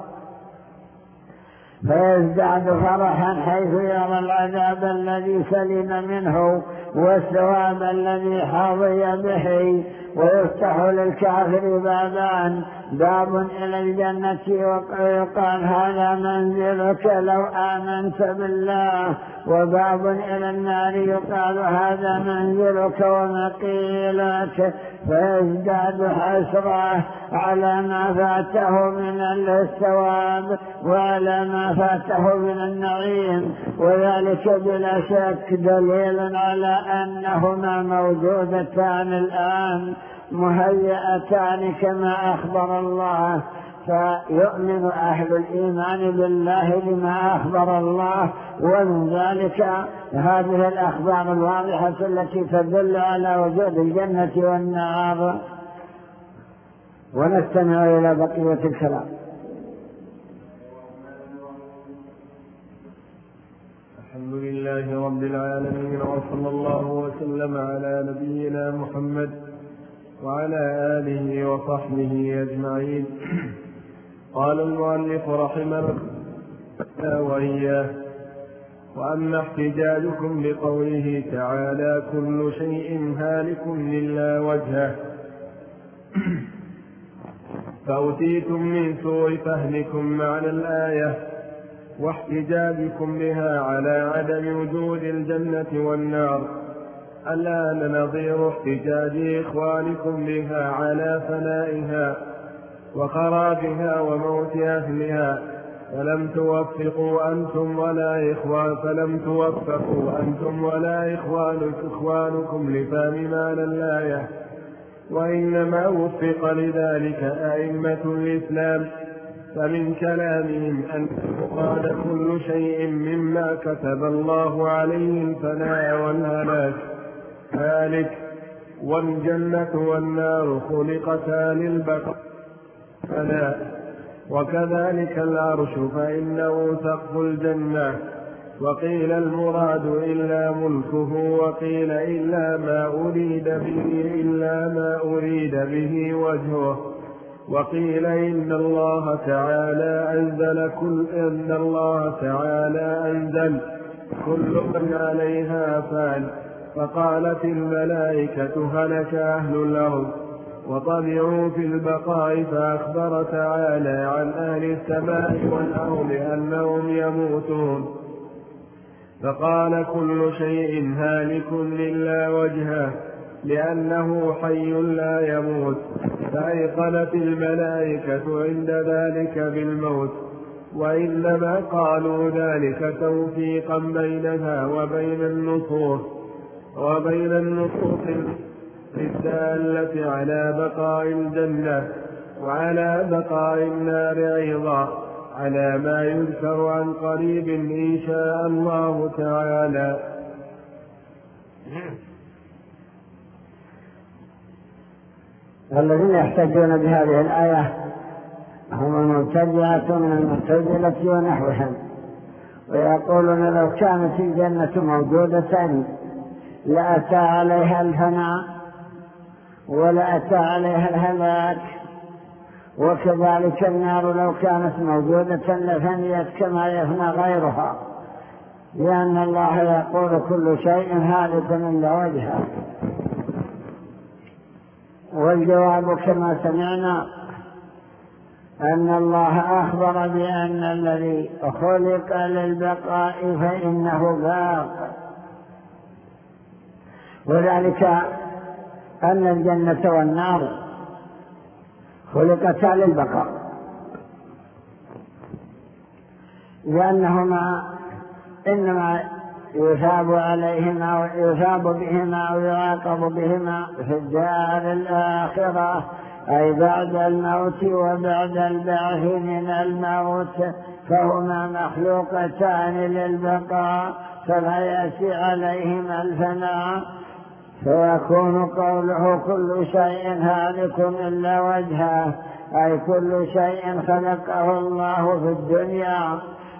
فيزداد فرحا حيث يرى العذاب الذي سلم منه والثواب الذي حظي به. ويفتح للكافر بابان، باب إلى الجنة ويقال هذا منزلك لو آمنت بالله، وباب إلى النار يقال هذا منزلك ومقيلك. فيزداد حسرة على ما فاته من الثواب وعلى ما فاته من النعيم. وذلك بلا شك دليل على أنهما موجودتان الآن مهيئتان كما أخبر الله. فيؤمن أهل الإيمان بالله لما أخبر الله، ومن ذلك هذه الأخبار الواضحة التي تدل على وجود الجنة والنار. ونستمع إلى بقية الكلام. الحمد لله رب العالمين، وصلى الله وسلم على نبينا محمد وعلى آله وصحبه أجمعين. قال المؤلف رحمه الله وإياه: وأما احتجاجكم بقوله تعالى كل شيء هالك إلا وجهه، فأتيتم من سوء فهمكم معنى الآية واحتجاجكم بها على عدم وجود الجنة والنار. الآن نظير احتجاج إخوانكم بها على فنائها وخرابها وموت أهلها، فلم توفقوا أنتم ولا إخوانكم لفهم معنى الآية، وإنما وفق لذلك أئمة الإسلام. فمن كلامهم أنه قال كل شيء مما كتب الله عليه الفناء والهلاك هالك، والجنة والنار خلقتا للبقاء فناء، وكذلك العرش فإنه سقف الجنة. وقيل المراد إلا ملكه، وقيل إلا ما أريد به وجهه، وقيل إن الله تعالى أنزل كل من عليها فان. فقالت الملائكة هلك أهل الأرض وطمعوا في البقاء، فأخبر تعالى عن أهل السماء والأرض أنهم يموتون، فقال كل شيء هالك إلا وجهه لأنه حي لا يموت. فأيقنت الملائكة عند ذلك بالموت، وإنما قالوا ذلك توفيقا بينها وبين النصوص الدالة على بقاء الجنة وعلى بقاء النار أيضا، على ما يذكر عن قريب إن شاء الله تعالى. الذين يحتجون بهذه الآية هم المبتدعة من المعتزلة ونحوهم، ويقولون لو كانت الجنة موجودة لأتى عليها الفناء ولأتى عليها الهلاك، وكذلك النار لو كانت موجودة لفنيت كما يفنى غيرها، لأن الله يقول كل شيء هالك إلا وجهه. والجواب كما سمعنا أن الله أخبر بأن الذي خلق للبقاء فإنه باق، وذلك أن الجنة والنار خلقتا للبقاء، لأنهما إنما يثاب عليهما ويثاب بهما ويعاقب بهما في الدار الآخرة، أي بعد الموت وبعد البعث من الموت، فهما مخلوقتان للبقاء، فلا يأتي عليهما الفناء، فيكون قوله كل شيء هالك إلا وجهه، أي كل شيء خلقه الله في الدنيا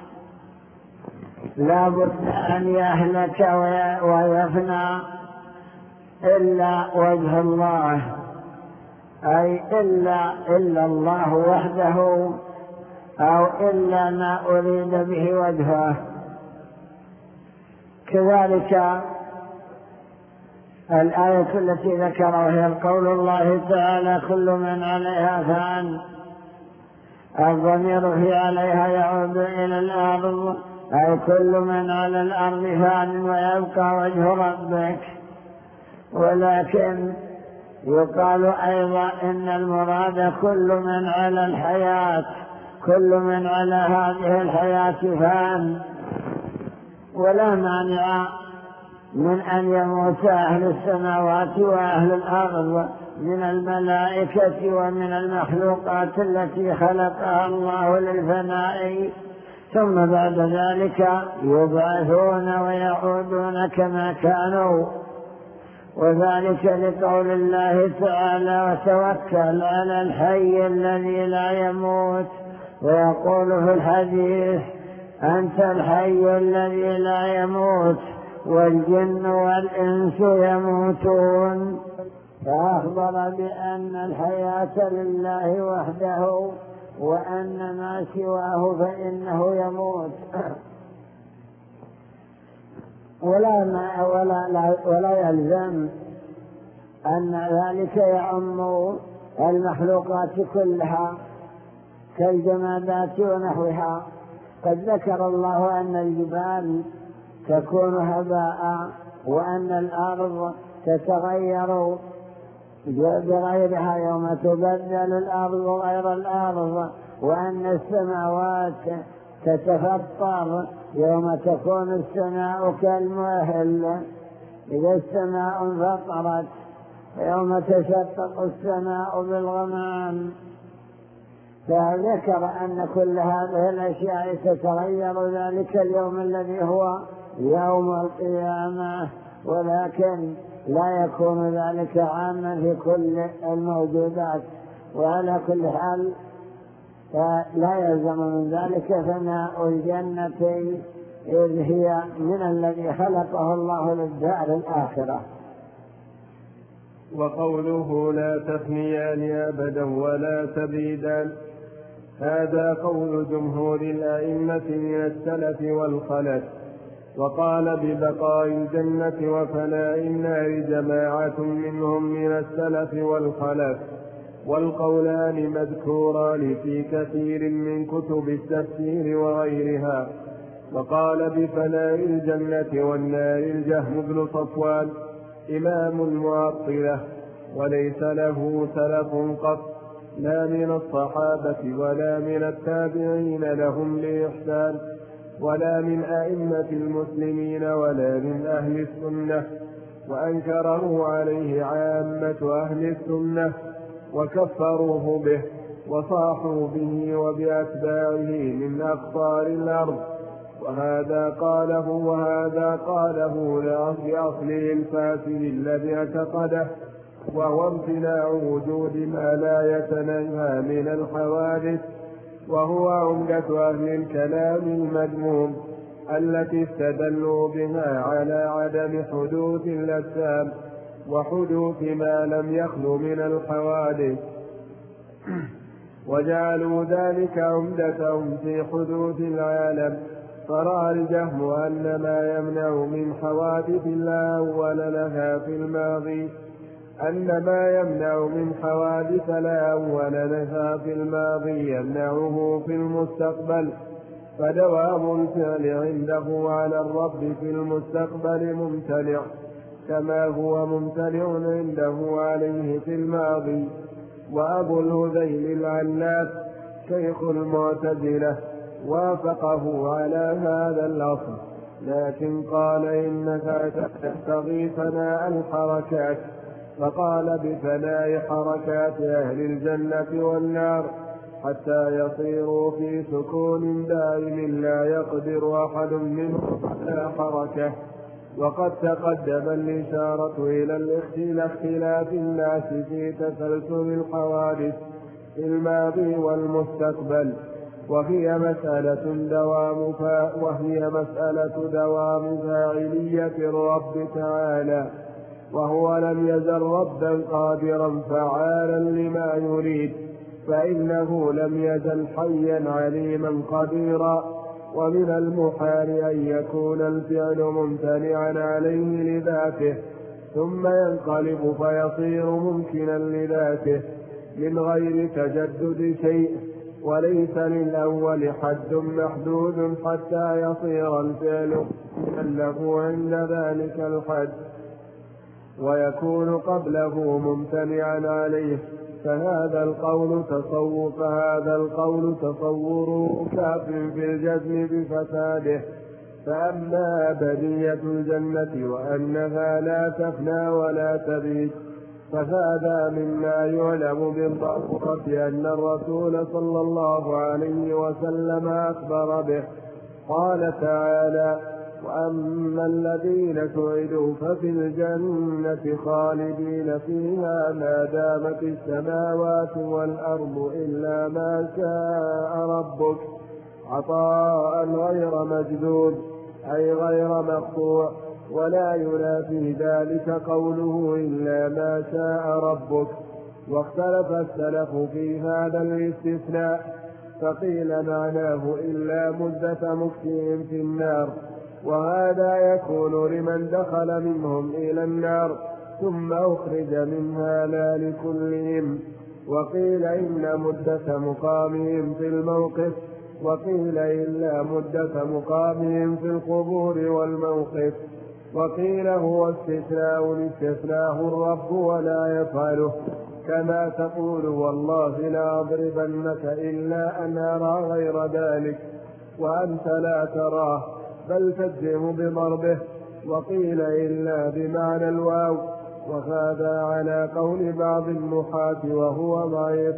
لا بد أن يهلك ويفنى إلا وجه الله، أي إلا الله وحده، أو إلا ما أريد به وجهه. كذلك الآية التي ذكرها هي قول الله تعالى كل من عليها فان، الضمير في عليها يعود إلى الأرض، أي كل من على الأرض فان ويبقى وجه ربك. ولكن يقال أيضا إن المراد كل من على الحياة، كل من على هذه الحياة فان، ولا مانع من أن يموت أهل السماوات وأهل الأرض من الملائكة ومن المخلوقات التي خلقها الله للفناء، ثم بعد ذلك يبعثون ويعودون كما كانوا. وذلك لقول الله تعالى: وتوكل على الحي الذي لا يموت. ويقول في الحديث: أنت الحي الذي لا يموت والجن والإنس يموتون. فأخبر بأن الحياة لله وحده، وأن ما سواه فإنه يموت، ولا يلزم أن ذلك يعم المخلوقات كلها كالجمادات ونحوها. قد ذكر الله أن الجبال تكون هباء، وأن الأرض تتغير بغيرها يوم تبدل الأرض غير الأرض، وأن السماوات تتفطر يوم تكون السماء كالمهل إذا السماء انفطرت، يوم تشقق السماء بالغمام. فذكر أن كل هذه الأشياء تتغير ذلك اليوم الذي هو يوم القيامة، ولكن لا يكون ذلك عاما في كل الموجودات. وعلى كل حال لا يلزم من ذلك فناء الجنة، إذ هي من الذي خلقه الله للدار الآخرة. وقوله لا تفنيان أبدا ولا تبيدان، هذا قول جمهور الأئمة من السلف والخلف. وقال ببقاء الجنة وفناء النار جماعة منهم من السلف والخلف، والقولان مذكوران في كثير من كتب التفسير وغيرها. وقال بفناء الجنة والنار الجهم بن صفوان إمام المعطلة، وليس له سلف قط، لا من الصحابة ولا من التابعين لهم بإحسان، ولا من أئمة المسلمين ولا من أهل السنة، وأنكره عليه عامة أهل السنة وكفروه به وصاحوا به وبأتباعه من أقطار الأرض. وهذا قاله لأصله الفاسد الذي اعتقده، وهو امتناع وجود ما لا يتنهى من الحوادث، وهو عمدة أهل الكلام المذموم التي استدلوا بها على عدم حدوث الأجسام وحدوث ما لم يخلو من الحوادث، وجعلوا ذلك عمدتهم في حدوث العالم. فرأى الجهم أن ما يمنع من حوادث لا أول لها في الماضي، يمنعه في المستقبل، فدوام الفعل عنده على الرب في المستقبل ممتنع، كما هو ممتنع عنده عليه في الماضي. وأبو الهذيل العلاف شيخ المعتزلة وافقه على هذا الأصل، لكن قال إنك تقتضي فناء الحركات، فقال بفناء حركات أهل الجنة والنار حتى يصيروا في سكون دائم لا يقدر أحد منهم على حركة. وقد تقدم الإشارة إلى اختلاف الناس في تسلسل الحوادث في الماضي والمستقبل، وهي مسألة دوام فاعلية الرب تعالى، وهو لم يزل ربا قادرا فعالا لما يريد، فإنه لم يزل حيا عليما قديرا. ومن المحال أن يكون الفعل ممتنعا عليه لذاته ثم ينقلب فيصير ممكنا لذاته من غير تجدد شيء، وليس للأول حد محدود حتى يصير الفعل له عند ذلك الحد. ويكون قبله ممتنعا عليه، فهذا القول تصوره كاف في الجزم بفساده. فأما أبدية الجنة وأنها لا تفنى ولا تبيد، فهذا مما يعلم بالضرورة أن الرسول صلى الله عليه وسلم أخبر به. قال تعالى: وأما الذين سعدوا ففي الجنة خالدين فيها ما دامت السماوات والأرض إلا ما شاء ربك عطاء غير مجدود، أي غير مقطوع. ولا ينافي ذلك قوله إلا ما شاء ربك. واختلف السلف في هذا الاستثناء، فقيل معناه إلا مدة مكثهم في النار، وهذا يكون لمن دخل منهم إلى النار ثم أخرج منها لا لكلهم. وقيل إن مدة مقامهم في الموقف، وقيل إلا مدة مقامهم في القبور والموقف. وقيل هو استثناء استثناه الرب ولا يفعله، كما تقول: والله لا أضربنك إلا أن أرى غير ذلك، وأنت لا تراه بل تجزم بضربه. وقيل إلا بمعنى الواو، وهذا على قول بعض النحاة وهو ضعيف.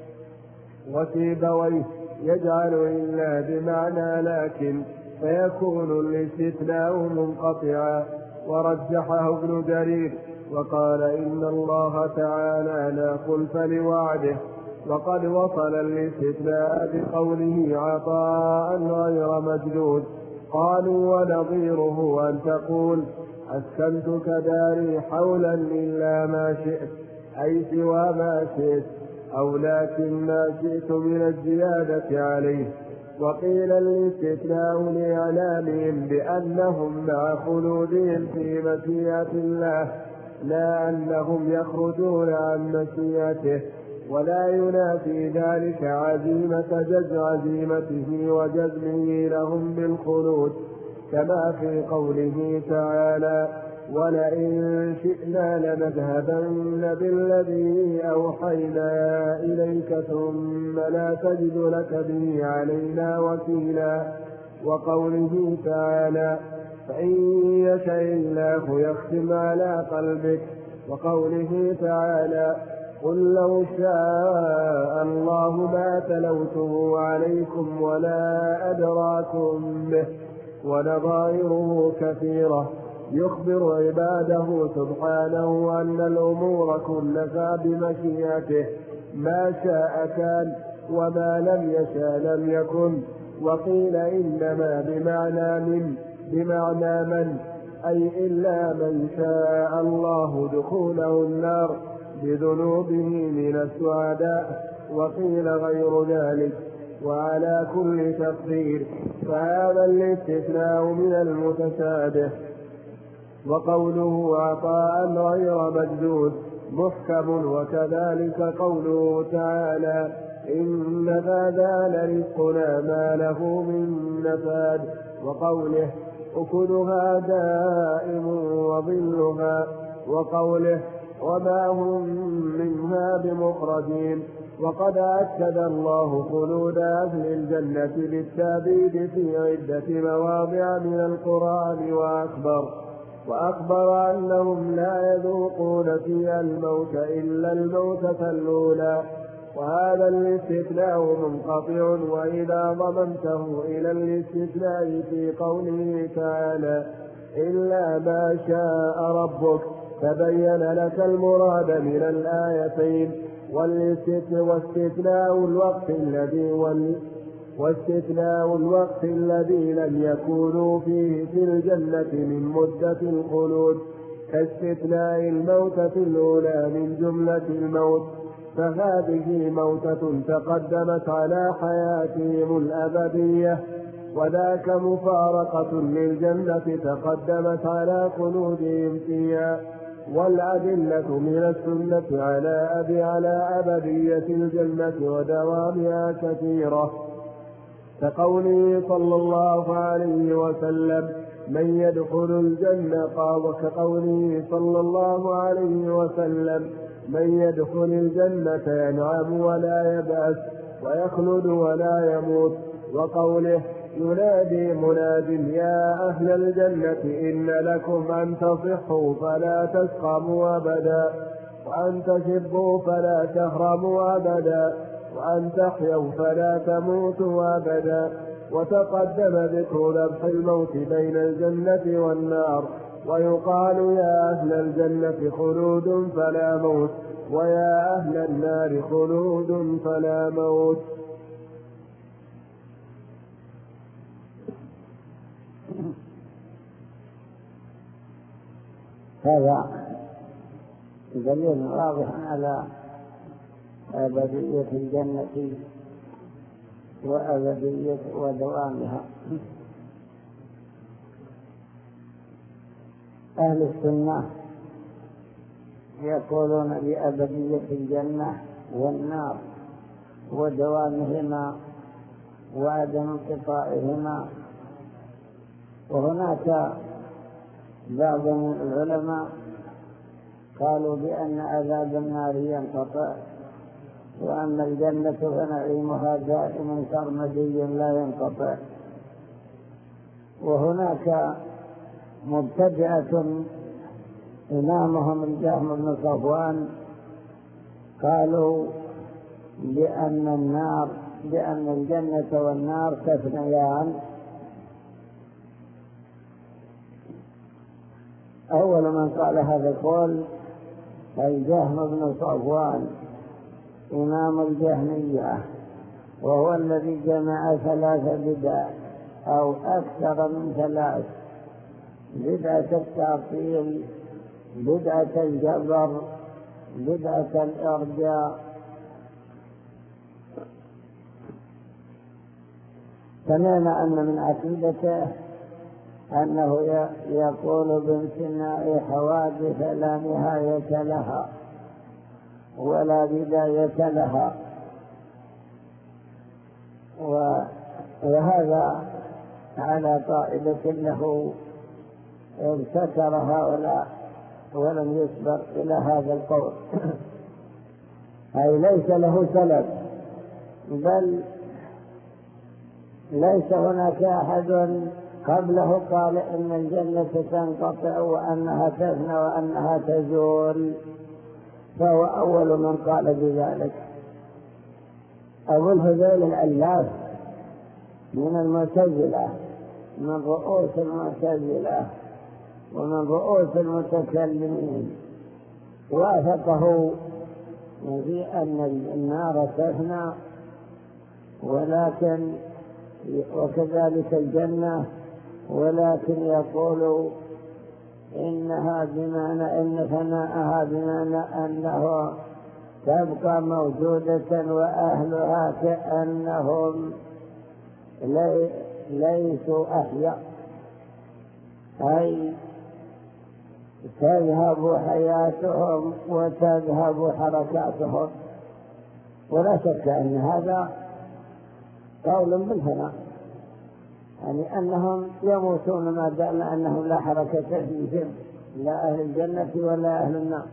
وسيبويه يجعل إلا بمعنى لكن، فيكون الاستثناء منقطعا، ورجحه ابن جرير وقال: إن الله تعالى لا خلف لوعده. وقد وصل الاستثناء بقوله عطاء غير مجدود. قالوا: ونظيره أن تقول: أسكنتك داري حولا إلا ما شئت، أي سوى ما شئت، أو لكن ما شئت من الزيادة عليه. وقيل الاستثناء لإعلامهم بأنهم مع خلودهم في مشيئة الله، لا أنهم يخرجون عن مشيئته. ولا ينافي ذلك عزيمته وجزمه لهم بالخلود، كما في قوله تعالى: ولئن شئنا لنذهبن بالذي أوحينا إليك ثم لا تجد لك به علينا وكيلا. وقوله تعالى: فإن يشاء الله يختم على قلبك. وقوله تعالى: قل لو شاء الله ما تلوته عليكم ولا أدراكم به. ونظائره كثيرة يخبر عباده سبحانه أن الأمور كلها بمشيئته، ما شاء كان وما لم يشاء لم يكن. وقيل إنما بمعنى من، أي إلا من شاء الله دخوله النار بذنوبه من السعداء. وقيل غير ذلك. وعلى كل تقدير فهذا الاستثناء من المتشابه. وقوله عطاء غير مجدود محكم، وكذلك قوله تعالى: إن هذا لرزقنا ما له من نفاد. وقوله: أكلها دائم وظلها. وقوله: وما هم منها بمخرجين. وقد أكد الله خلود أهل الجنة بالتأبيد في عدة مواضع من القرآن، وأخبر أنهم لا يذوقون فيها الموت إلا الموتة الأولى. وهذا الاستثناء منقطع، وإذا ضمنته إلى الاستثناء في قوله تعالى: إلا ما شاء ربك، تبين لك المراد من الآيتين. واستثناء الوقت الذي لم يكونوا فيه في الجنة من مدة الخلود، كاستثناء الموتة الأولى من جملة الموت، فهذه موتة تقدمت على حياتهم الأبدية، وذاك مفارقة للجنة تقدمت على خلودهم فيها. والأدلة من السنة على أبدية الجنة ودوامها كثيرة، كقوله صلى الله عليه وسلم: من يدخل الجنة كقوله صلى الله عليه وسلم من يدخل الجنة ينعم ولا يبأس ويخلد ولا يموت، وقوله ينادي مناد يا أهل الجنة إن لكم أن تصحوا فلا تسقموا أبدا، وأن تشبوا فلا تهرموا أبدا، وأن تحيوا فلا تموتوا أبدا. وتقدم ذكر ذبح الموت بين الجنة والنار، ويقال يا أهل الجنة خلود فلا موت، ويا أهل النار خلود فلا موت. هذا دليل واضح على أبدية الجنة وأبدية ودوامها. أهل السنة يقولون بأبدية الجنة والنار ودوامهما وعدم انقطاعهما. وهناك بعض من العلماء قالوا بأن عذاب النار ينقطع، وأما الجنة فنعيمها دائم سرمدي لا ينقطع. وهناك مبتدعة إمامهم الجهم بن صفوان قالوا بأن الجنة والنار تفنيان. أول من قال هذا القول الجهم بن صفوان إمام الجهمية، وهو الذي جمع 3 بدع أو أكثر من 3: بدعة التعطيل، بدعة الجبر، بدعة الإرجاء. سمعنا أن من عقيدته أنه يقول بامتناع حوادث لا نهاية لها ولا بداية لها، وهذا على قاعدة له ابتكر هؤلاء ولم يسبق إلى هذا القول. أي ليس له سلف، بل ليس هناك أحد قبله قال إن الجنة تنقطع وأنها تفنى وأنها تزول، فهو أول من قال بذلك. أبو الفضيل العلاف من المعتزلة، من رؤوس المعتزلة ومن رؤوس المتكلمين، وافقه في أن النار تفنى، ولكن وكذلك الجنة، ولكن يقول إنها بمعنى إن فناءها بمعنى أنه تبقى موجودة وأهلها كأنهم ليسوا أحياء، أي تذهب حياتهم وتذهب حركاتهم. ولا شك أن هذا قول بالفناء، يعني أنهم يموتون ما دام أنهم لا حركة فيهم، لا أهل الجنة ولا أهل النار.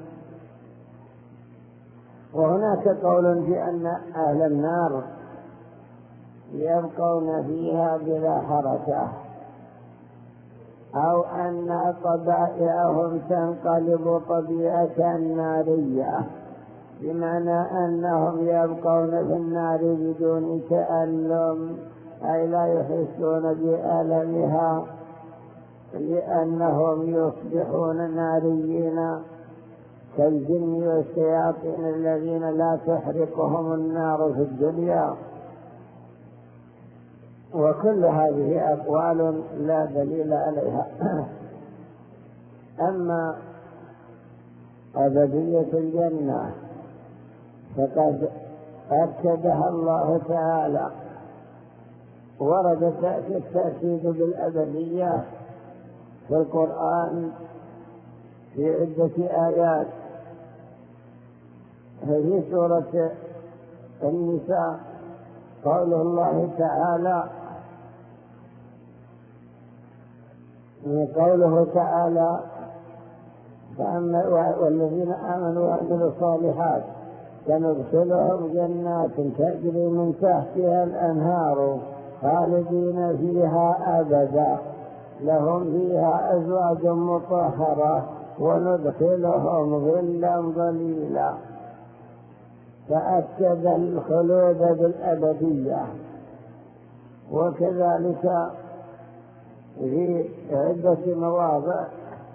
وهناك قول بأن أهل النار يبقون فيها بلا حركة، أو أن طبائعهم تنقلب طبيعة نارية، بمعنى أنهم يبقون في النار بدون تألم، أي لا يحسون بألمها، لأنهم يصبحون ناريين كالجن والشياطين الذين لا تحرقهم النار في الدنيا. وكل هذه أقوال لا دليل عليها. أما أبدية الجنة فقد أكدها الله تعالى، ورد التأكيد بالأبدية في القرآن في عدة آيات. في سورة النساء قول الله تعالى قوله تعالى والذين آمنوا وعملوا الصالحات سندخلهم جنات تجري من تحتها الأنهار خالدين فيها أبدا لهم فيها أزواج مطهرة وندخلهم ظلا ظليلا. فأكد الخلود بالأبدية. وكذلك في عدة مواضع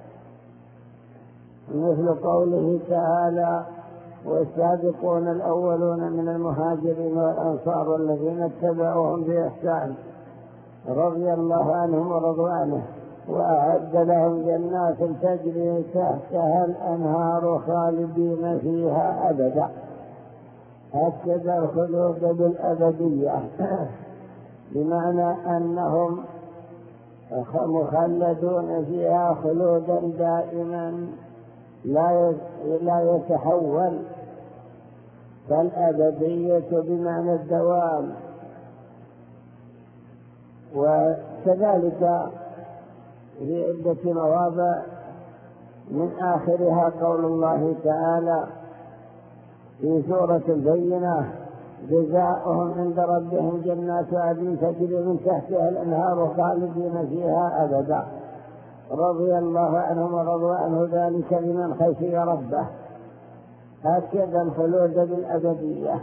مثل قوله تعالى والسابقون الأولون من المهاجرين والأنصار والذين اتبعوهم بإحسان رضي الله عنهم ورضوا عنه وأعد لهم جنات تجري تحتها الأنهار خالدين فيها أبدا. أكد الخلود بالأبدية بمعنى أنهم مخلدون فيها خلودا دائما لا يتحول، فالأبدية بمعنى الدوام. وكذلك في عدة مواضع من آخرها قول الله تعالى في سورة البينة جزاؤهم عند ربهم جنات عدن تجري من تحتها الأنهار خالدين فيها أبدا رضي الله عنهم ورضوا عنه ذلك لمن خشي ربه. أكد الخلود بالأبدية.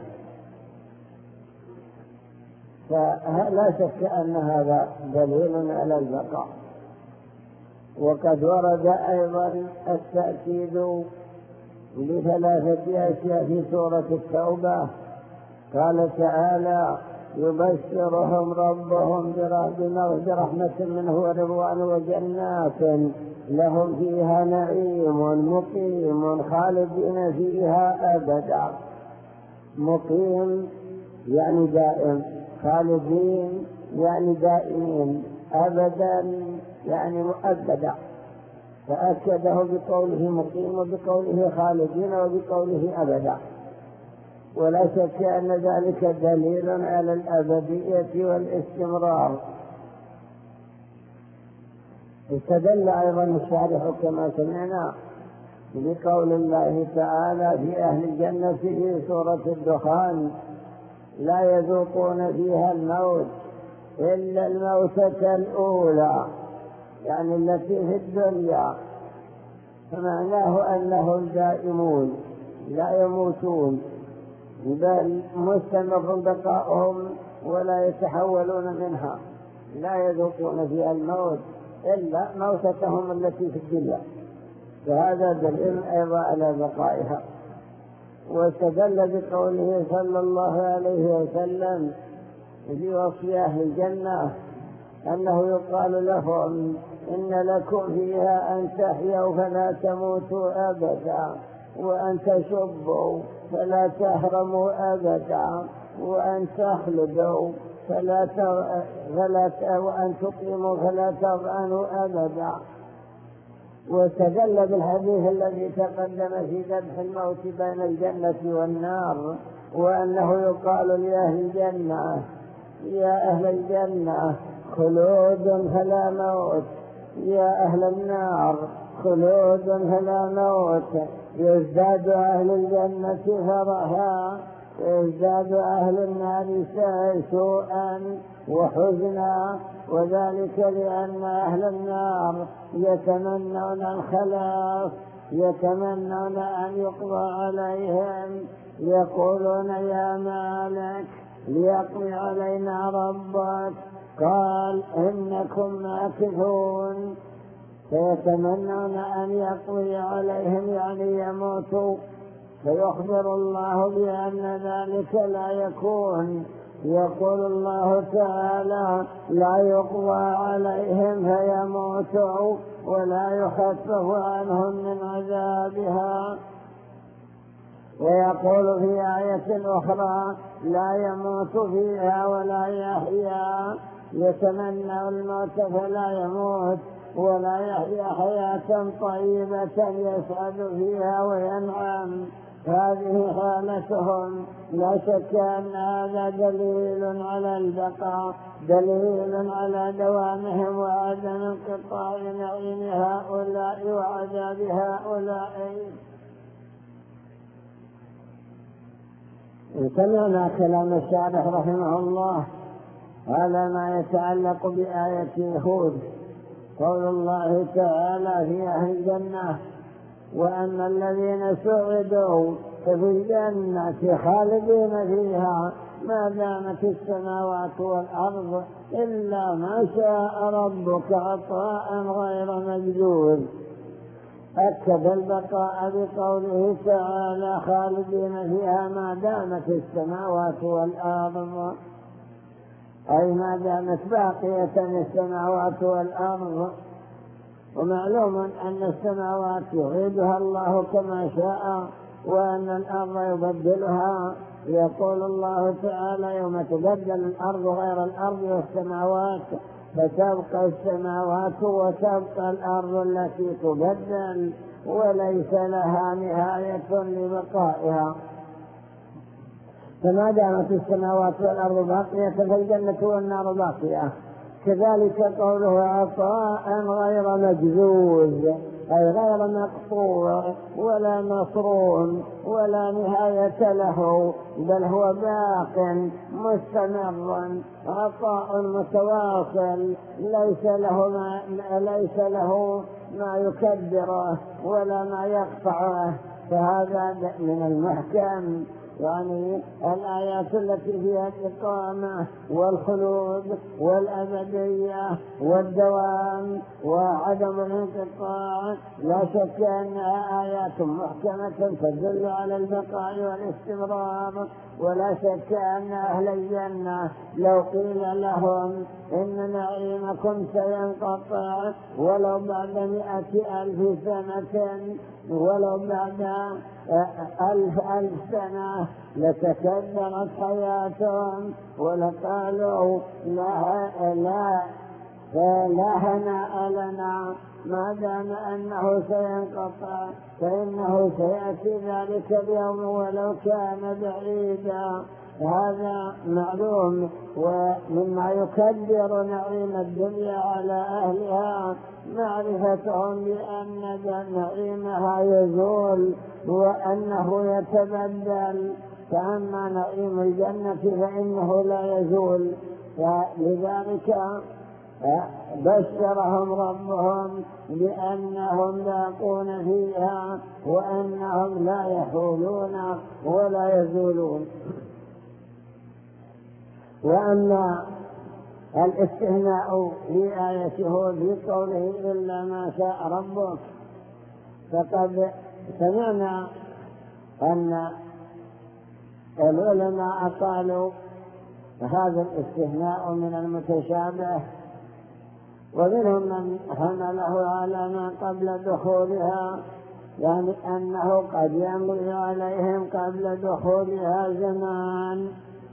فلا شك أن هذا دليل على البقاء. وقد ورد أيضا التأكيد بثلاثة أشياء في سورة التوبة. قال تعالى يبشرهم ربهم برحمة منه ورضوان وجنات لهم فيها نعيم مقيم خالدين فيها أبدا. مقيم يعني دائم، خالدين يعني دائمين، أبدا يعني مؤبدا. فأكده بقوله مقيم وبقوله خالدين وبقوله أبدا. ولا شك أن ذلك دليل على الأبدية والاستمرار. استدل أيضا الشارح كما سمعنا بقول الله تعالى في أهل الجنة في سورة الدخان لا يذوقون فيها الموت إلا الموتة الأولى، يعني التي في الدنيا، فمعناه أنهم دائمون لا يموتون بل مستمر بقاؤهم ولا يتحولون منها، لا يذوقون فيها الموت إلا موتتهم التي في الدنيا. فهذا دليل أيضا على بقائها. واستدل بقوله صلى الله عليه وسلم في وصف أهل الجنة أنه يقال لهم إن لكم فيها أن تحيوا فلا تموتوا أبدا، وأن تشبوا فلا تهرموا أبدا، وأن تخلدوا وأن تقيموا فلا تضعنوا أبدا. واستدل بالحديث الذي تقدم في ذبح الموت بين الجنة والنار، وأنه يقال لأهل الجنة يا أهل الجنة خلود فلا موت، يا أهل النار خلود فلا موت. يزداد أهل الجنة فرحا ويزداد أهل النار سوءا وحزنا، وذلك لأن أهل النار يتمنون الخلاص، يتمنون أن يقضى عليهم، يقولون يا مالك ليقضي علينا ربك، قال إنكم ماكثون، فيتمنون أن يقضي عليهم يعني يموتوا. فيخبر الله بأن ذلك لا يكون. يقول الله تعالى لا يقضى عليهم فيموتوا ولا يخفف عنهم من عذابها. ويقول في آية أخرى لا يموت فيها ولا يحيا، يتمنى الموت فلا يموت ولا يحيا حياة طيبة يسعد فيها وينعم. هذه حالتهم. لا شك أن هذا دليل على البقاء، دليل على دوامهم وعدم انقطاع نعيم هؤلاء وعذاب هؤلاء. سمعنا كلام الشارح رحمه الله على ما يتعلق بآية هود، قول الله تعالى في أهل الجنة: وأن الذين سعدوا في الجنة خالدين فيها ما دامت السماوات والأرض إلا ما شاء ربك عطاء غير مجدود. أكد البقاء بقوله تعالى: خالدين فيها ما دامت السماوات والأرض، أي ما دامت باقية السماوات والأرض. ومعلوم أن السماوات يعيدها الله كما شاء، وأن الأرض يبدلها. يقول الله تعالى: يوم تبدل الأرض غير الأرض والسماوات، فتبقى السماوات وتبقى الأرض التي تبدل، وليس لها نهاية لبقائها. فما دامت السماوات والأرض باقية فالجنة والنار باقية. كذلك قوله: عطاء غير مجزوز، أي غير مقطوع ولا مصروم ولا نهاية له، بل هو باق مستمر، عطاء متواصل ليس له ما يكدره ولا ما يقطعه. فهذا من المحكم، يعني الآيات التي فيها الإقامة والخلود والأبدية والدوام وعدم الانقطاع، لا شك أنها آيات محكمة تدل على البقاء والاستمرار. ولا شك أن أهل الجنة لو قيل لهم إن نعيمكم سينقطع ولو بعد 100,000 سنة ولو بعد 1000 سنة لتكدرت حياتهم، ولقالوا لا هناء لنا ما دام أنه سينقطع، فإنه سيأتي ذلك اليوم ولو كان بعيدا. هذا معلوم. ومما يكدر نعيم الدنيا على أهلها معرفتهم بأن نعيمها يزول وأنه يتبدل. فأما نعيم الجنة فإنه لا يزول، فلذلك بشرهم ربهم بأنهم باقون فيها وأنهم لا يحولون ولا يزولون. وأما الاستثناء في آية هود في قوله: إلا ما شاء ربك، فقد سمعنا أن العلماء قالوا هذا الاستثناء من المتشابه، ومنهم من حمله على ما قبل دخولها، يعني أنه قد يمضي عليهم قبل دخولها زمان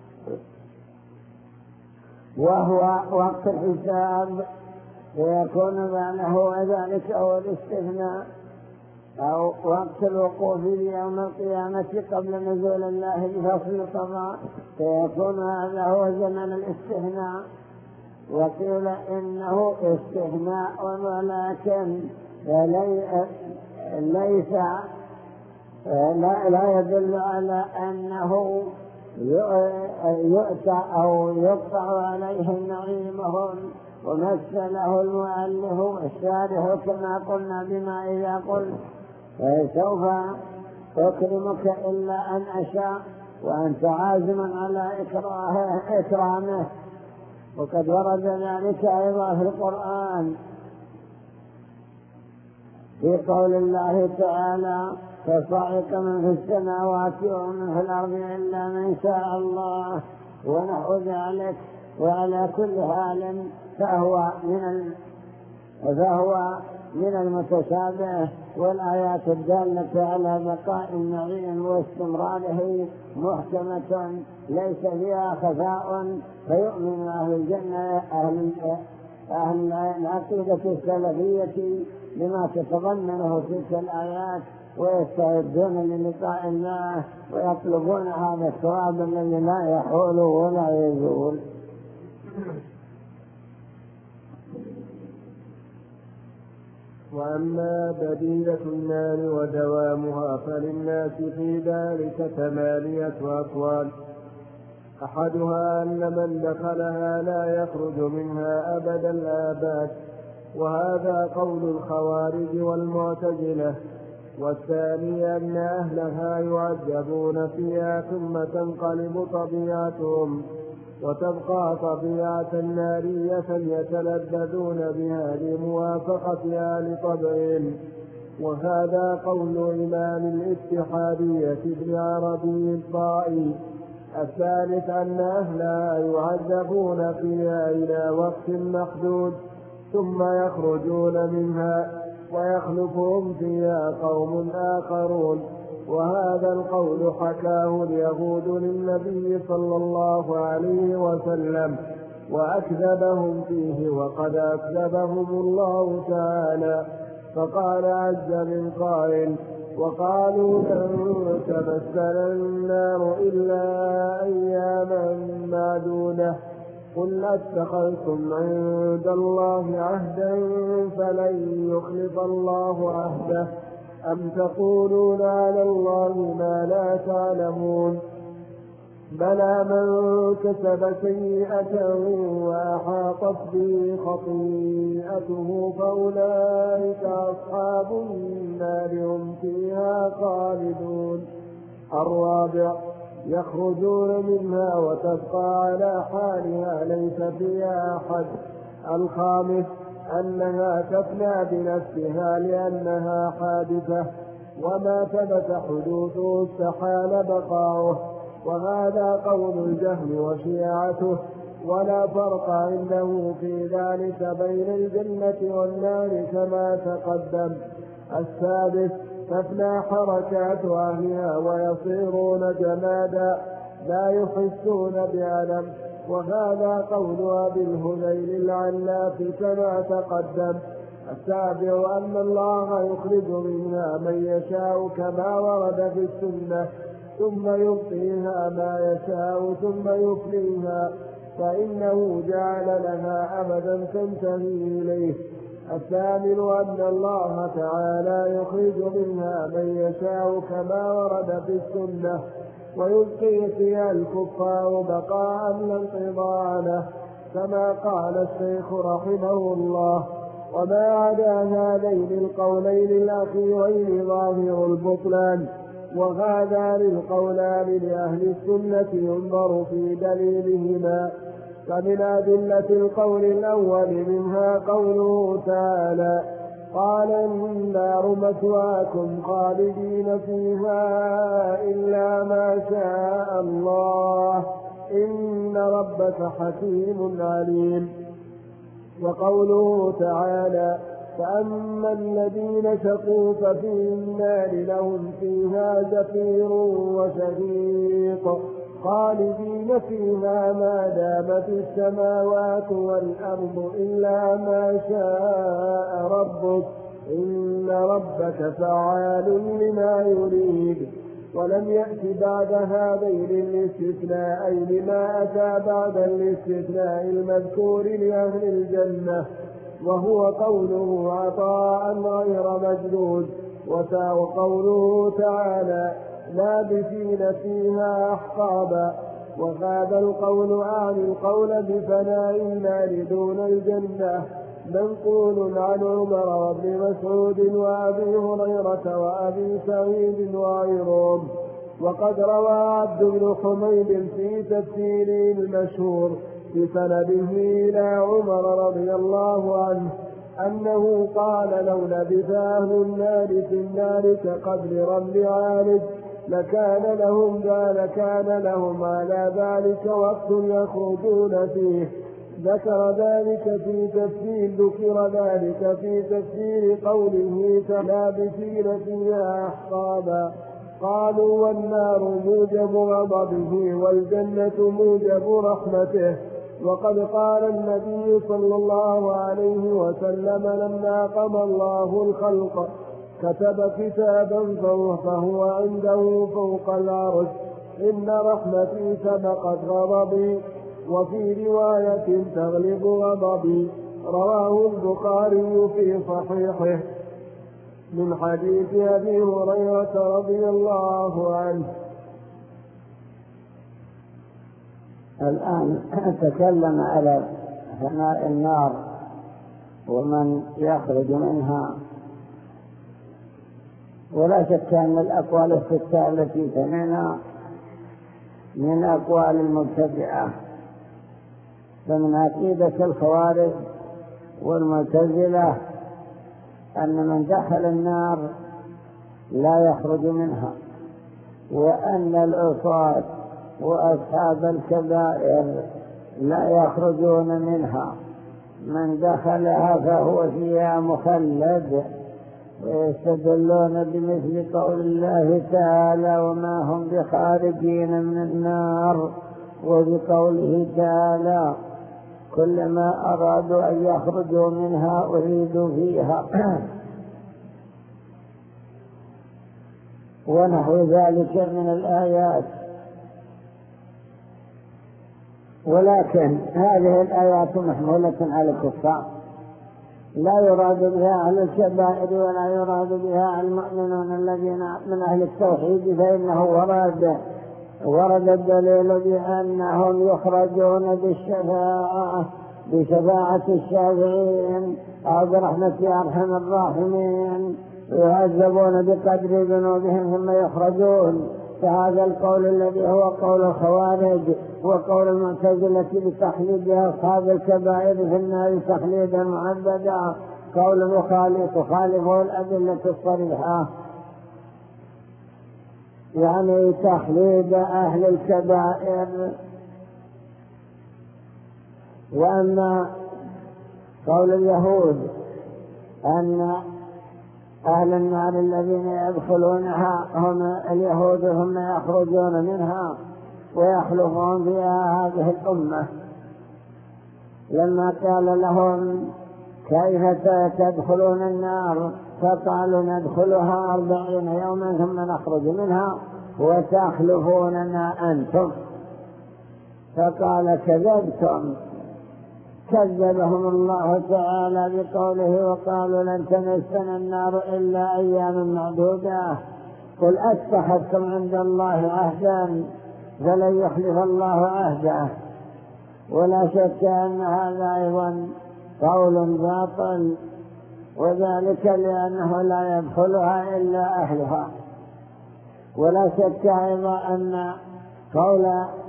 وهو وقت الحساب، فيكون معناه وذلك هو الاستثناء، أو وقت الوقوف يوم القيامة قبل نزول الله بفصل القضاء، فيكون هذا هو زمن الاستثناء. وقيل إنه استثناء ولكن لا يدل على أنه يؤتى أو يقطع عليهم نعيمهم. ومثله المؤلف الشارح كما قلنا بما إذا قلت سوف أكرمك إلا أن أشاء، وأنت عازم على إكرامه. وقد ورد ذلك أيضا في القرآن في قول الله تعالى: فصعق من في السماوات ومن في الأرض إلا من شاء الله، ونحو ذلك. وعلى كل حال فهو من المتشابه، والآيات الدالة على بقاء النعيم واستمراره محكمة ليس فيها خفاء. فيؤمن أهل الجنة أهل العقيدة السلفية بما تتضمنه تلك الآيات ويستعدون للقاء الله ويطلبون هذا الثواب الذي لا يحول ولا يزول. وأما بديلة النار ودوامها فللناس في ذلك 8 أقوال. أحدها أن من دخلها لا يخرج منها أبد الآباد، وهذا قول الخوارج والمعتزلة. والثاني أن أهلها يعذبون فيها ثم تنقلب طبيعتهم وتبقى طبيعة نارية يتلذذون بها لموافقتها لطبعهم، وهذا قول إمام الاتحادية ابن عربي الطائي. الثالث أن أهلها يعذبون فيها إلى وقت محدود ثم يخرجون منها ويخلفهم فيها قوم آخرون، وهذا القول حكاه اليهود للنبي صلى الله عليه وسلم وأكذبهم فيه، وقد أكذبهم الله تعالى. فقال عز من قائل: وقالوا لن تمسنا النار إلا أياما معدودة، قل اتخذتم عند الله عهدا فلن يخلف الله عهده، أم تقولون على الله ما لا تعلمون. بلى من كسب سيئة وأحاطت به خطيئته فأولئك أصحاب النار هم فيها خالدون. الرابع: يخرجون منها وتبقى على حالها ليس فيها أحد. الخامس: أنها تفنى بنفسها لأنها حادثة، وما ثبت حدوثه استحال بقاؤه، وهذا قول الجهم وشيعته، ولا فرق عنده في ذلك بين الجنة والنار كما تقدم. السادس: تفنى حركات أهلها ويصيرون جمادا لا يحسون بألم، وهذا قول أبي الهذيل العلاف كما تقدم. السابع: أن الله يخرج منها من يشاء كما ورد في السنة، ثم يبقيها ما يشاء ثم يفنيها، فإنه جعل لها أبدا تنتهي إليه. الثامن: أن الله تعالى يخرج منها من يشاء كما ورد في السنة، ويبقي فيها الكفار بقاء لا انقضاء له، كما قال الشيخ رحمه الله. وما عدا هذين القولين الأخيرين ظاهر البطلان، وهذان القولان لأهل السنة ينظر في دليلهما. فمن أدلة القول الأول منها قوله تعالى: قال النار مثواكم خالدين فيها إلا ما شاء الله إن ربك حكيم عليم. وقوله تعالى: فأما الذين شقوا ففي النار لهم فيها زفير وشهيق خالدين فيها ما دامت السماوات والأرض إلا ما شاء ربك إن ربك فعال لما يريد. ولم يأت بعد هذين الاستثناءين ما أتى بعد الاستثناء المذكور لأهل الجنة، وهو قوله عطاء غير مجدود، وقوله تعالى: لابثين فيها أحقابا. وهذا القول أعني القول بفناء النار دون الجنة، منقول عن عمر وابن مسعود وأبي هريرة وأبي سعيد وغيرهم. وقد روى عبد بن حميد في تفسيره المشهور بسنده إلى عمر رضي الله عنه أنه قال: لو لبث أهل النار في النار كقدر رمل عالج لكان لهم على ذلك وقت يخرجون فيه. ذكر ذلك في تفسير قوله: لابثين فيها أحقابا. قالوا: والنار موجب غضبه والجنة موجب رحمته. وقد قال النبي صلى الله عليه وسلم لما قضى الله الخلق: كتب كتابا فهو عنده فوق العرش إن رحمتي سبقت غضبي وفي رواية تغلب غضبي. رواه البخاري في صحيحه من حديث أبي هريرة رضي الله عنه. الآن تكلم على فناء النار ومن يخرج منها، ولا شك أن الأقوال الستة التي سمعنا من أقوال المبتدعة، فمن عقيدة الخوارج والمعتزلة أن من دخل النار لا يخرج منها، وأن العصاة وأصحاب الكبائر لا يخرجون منها، من دخلها فهو فيها مخلد. ويستدلون بمثل قول الله تعالى وما هم بخارجين من النار، وبقوله تعالى كلما أرادوا أن يخرجوا منها أعيدوا فيها، ونحو ذلك من الآيات. ولكن هذه الآيات محمولة على الكفار، لا يراد بها أهل الكبائر ولا يراد بها المؤمنون الذين من أهل التوحيد، فإنه ورد الدليل بأنهم يخرجون بشفاعة الشافعين أو برحمة أرحم الراحمين، يعذبون بقدر ذنوبهم ثم يخرجون. فهذا القول الذي هو قول الخوارج وقول المعتزلة بتخليد أصحاب الكبائر في النار تخليدا معبدا قول تخالفه الأدلة الصريحة، يعني تخليد أهل الكبائر. وأما قول اليهود أن أهل النار الذين يدخلونها هم اليهود هم يخرجون منها ويخلفون فيها هذه الأمة، لما قال لهم كيف تدخلون النار فقالوا ندخلها 40 يوما ثم نخرج منها وتخلفوننا أنتم، فقال كذبتم. كذبهم الله تعالى بقوله وقالوا لن تمسنا النار إلا أياما معدودة، قل أتخذتم عند الله عهدا فلن يخلف الله عهده. ولا شك أن هذا أيضا قول باطل، وذلك لأنه لا يدخلها إلا أهلها. ولا شك أيضا أن قول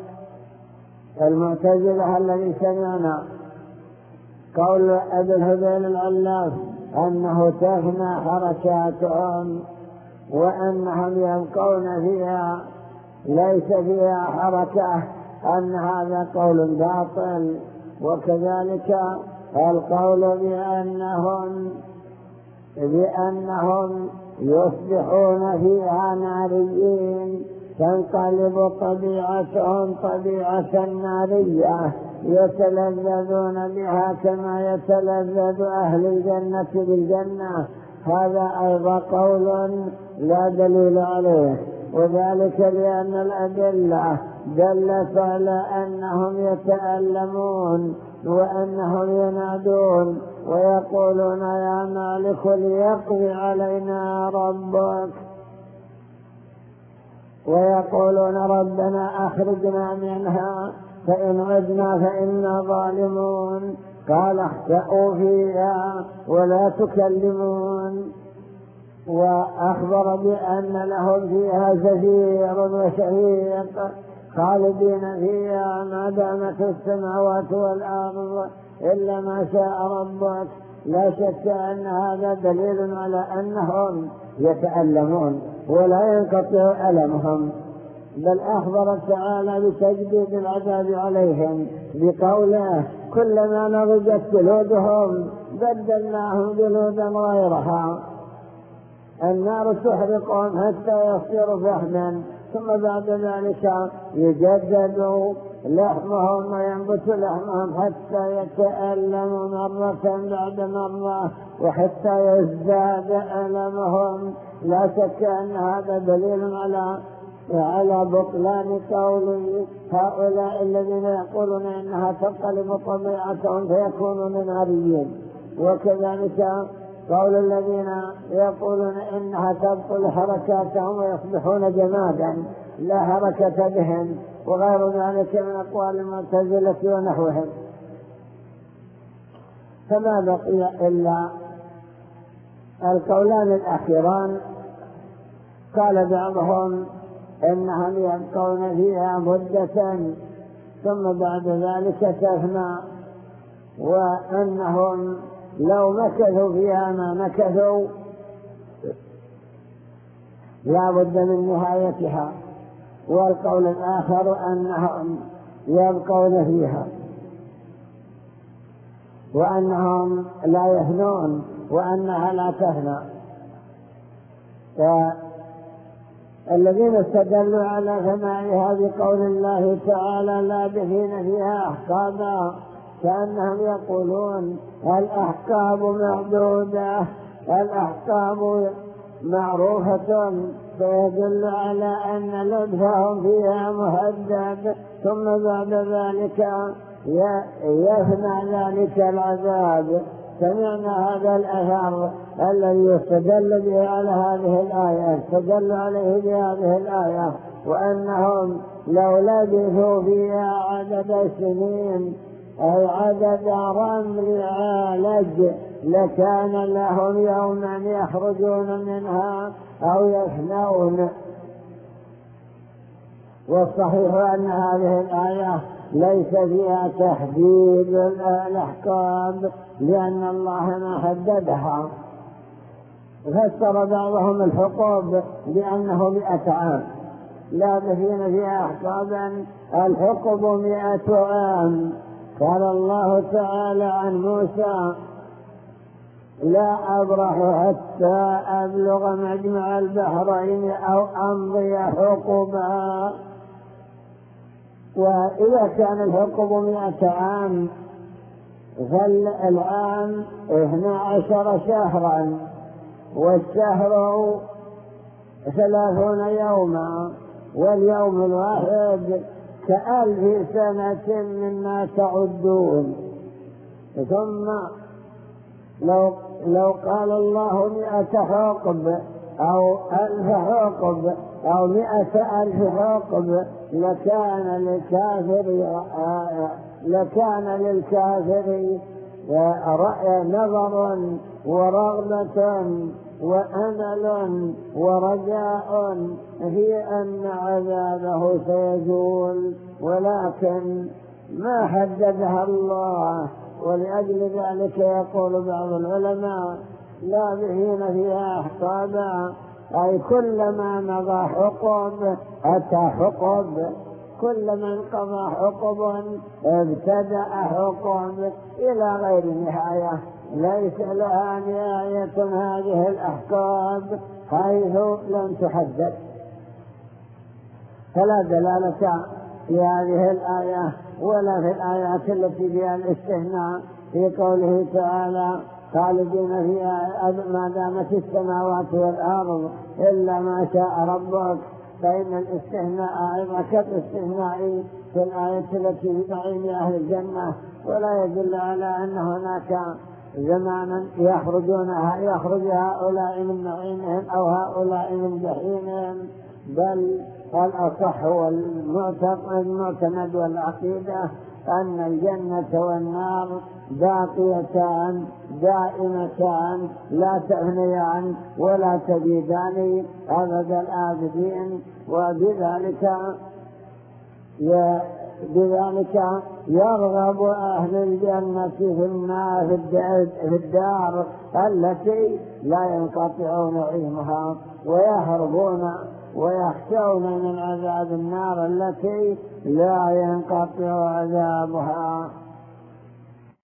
المعتزلة الذي سمعنا قول أبي الهذيل العلاف أنه تفنى حركاتهم وأنهم يبقون فيها ليس فيها حركة، أن هذا قول باطل. وكذلك القول بأنهم يصبحون فيها ناريين تنقلب طبيعتهم طبيعة نارية يتلذذون بها كما يتلذذ أهل الجنة بالجنة. هذا أيضا قول لا دليل عليه، وذلك لأن الأدلة دلت على أنهم يتألمون وأنهم ينادون ويقولون يا مالك ليقضي علينا ربك، ويقولون ربنا أخرجنا منها فإن عدنا فإنا ظالمون. قال اخسئوا فيها ولا تكلمون. وأخبر بأن لهم فيها زفير وشهيق خالدين فيها ما دامت السماوات والأرض إلا ما شاء ربك. لا شك أن هذا دليل على أنهم يتألمون ولا ينقطع ألمهم، بل أخبر تعالى بتجديد العذاب عليهم بقوله كلما نضجت جلودهم بدلناهم جلودا غيرها. النار تحرقهم حتى يصيروا فحما ثم بعد ذلك يجددوا لحمهم وينبت لحمهم حتى يتألموا مرة بعد مرة وحتى يزداد ألمهم. لا شك أن هذا دليل على بطلان قول هؤلاء الذين يقولون إنها تنقلب طبيعتهم فيكونون ناريين، وكذلك قول الذين يقولون إنها تبطل حركاتهم ويصبحون جمادا لا حركة بهم، وغير ذلك من أقوال المعتزلة ونحوهم. فما بقي إلا القولان الأخيران. قال بعضهم إنهم يبقون فيها مدة ثم بعد ذلك تفنى، وأنهم لو مكثوا فيها ما مكثوا لا بد من نهايتها. والقول الآخر أنهم يبقون فيها وأنهم لا يفنون وأنها لا تفنى. الذين استدلوا على فنائها بقول الله تعالى لابثين فيها أحقابا كأنهم يقولون الأحقاب معدودة، الأحقاب معروفة، فيدل على أن لبثهم فيها مهدد ثم بعد ذلك يفنى ذلك العذاب. سمعنا هذا الأثر الذي يستدل به على هذه الآية، استدل عليه بهذه الآية، وأنهم لو لبثوا فيها عدد السنين أي عدد رمل عالج لكان لهم يوما يخرجون منها أو يفنون. والصحيح أن هذه الآية ليس فيها تحديد الأحقاب لأن الله ما حددها. فسر بعضهم الحقوب بأنه 100 عام، لابثين فيها أحقابا، الحقب 100 عام. قال الله تعالى عن موسى لا أبرح حتى أبلغ مجمع البحرين أو أمضي حقبا. وإذا كان الحقب 100 عام فالعام 12 شهرا، والشهر 30 يوما، واليوم الواحد ك1000 سنة مما تعدون. ثم لو قال الله 100 حقب أو 1000 حقب أو 100,000 حقب لكان للكافر نظر ورغبة وأمل ورجاء في أن عذابه سيزول، ولكن ما حددها الله. ولأجل ذلك يقول بعض العلماء لابثين فيها أحقابا، أي كلما مضى حقب أتى حقب، كلما انقضى حقب ابتدأ حقب إلى غير نهاية، ليس لها نهاية هذه الأحقاب حيث لم تحدد. فلا دلالة في هذه الآية ولا في الآيات التي فيها الاستثناء في قوله تعالى خالدين فيها ما دامت السماوات والأرض إلا ما شاء ربك. فإن الاستثناء أيضا كالاستثناء في الآية التي في نعيم أهل الجنة، ولا يدل على أن هناك زمانا يخرج هؤلاء من نعيمهم أو هؤلاء من جحيمهم، بل الأصح والمعتمد والعقيدة أن الجنة والنار باقيتان دائمتان لا تفنيان ولا تبيدان أبد الآبدين. وبذلك يرغب أهل الجنة في الدار التي لا ينقطع نعيمها، ويهربون ويخشون من عذاب النار التي لا ينقطع عذابها.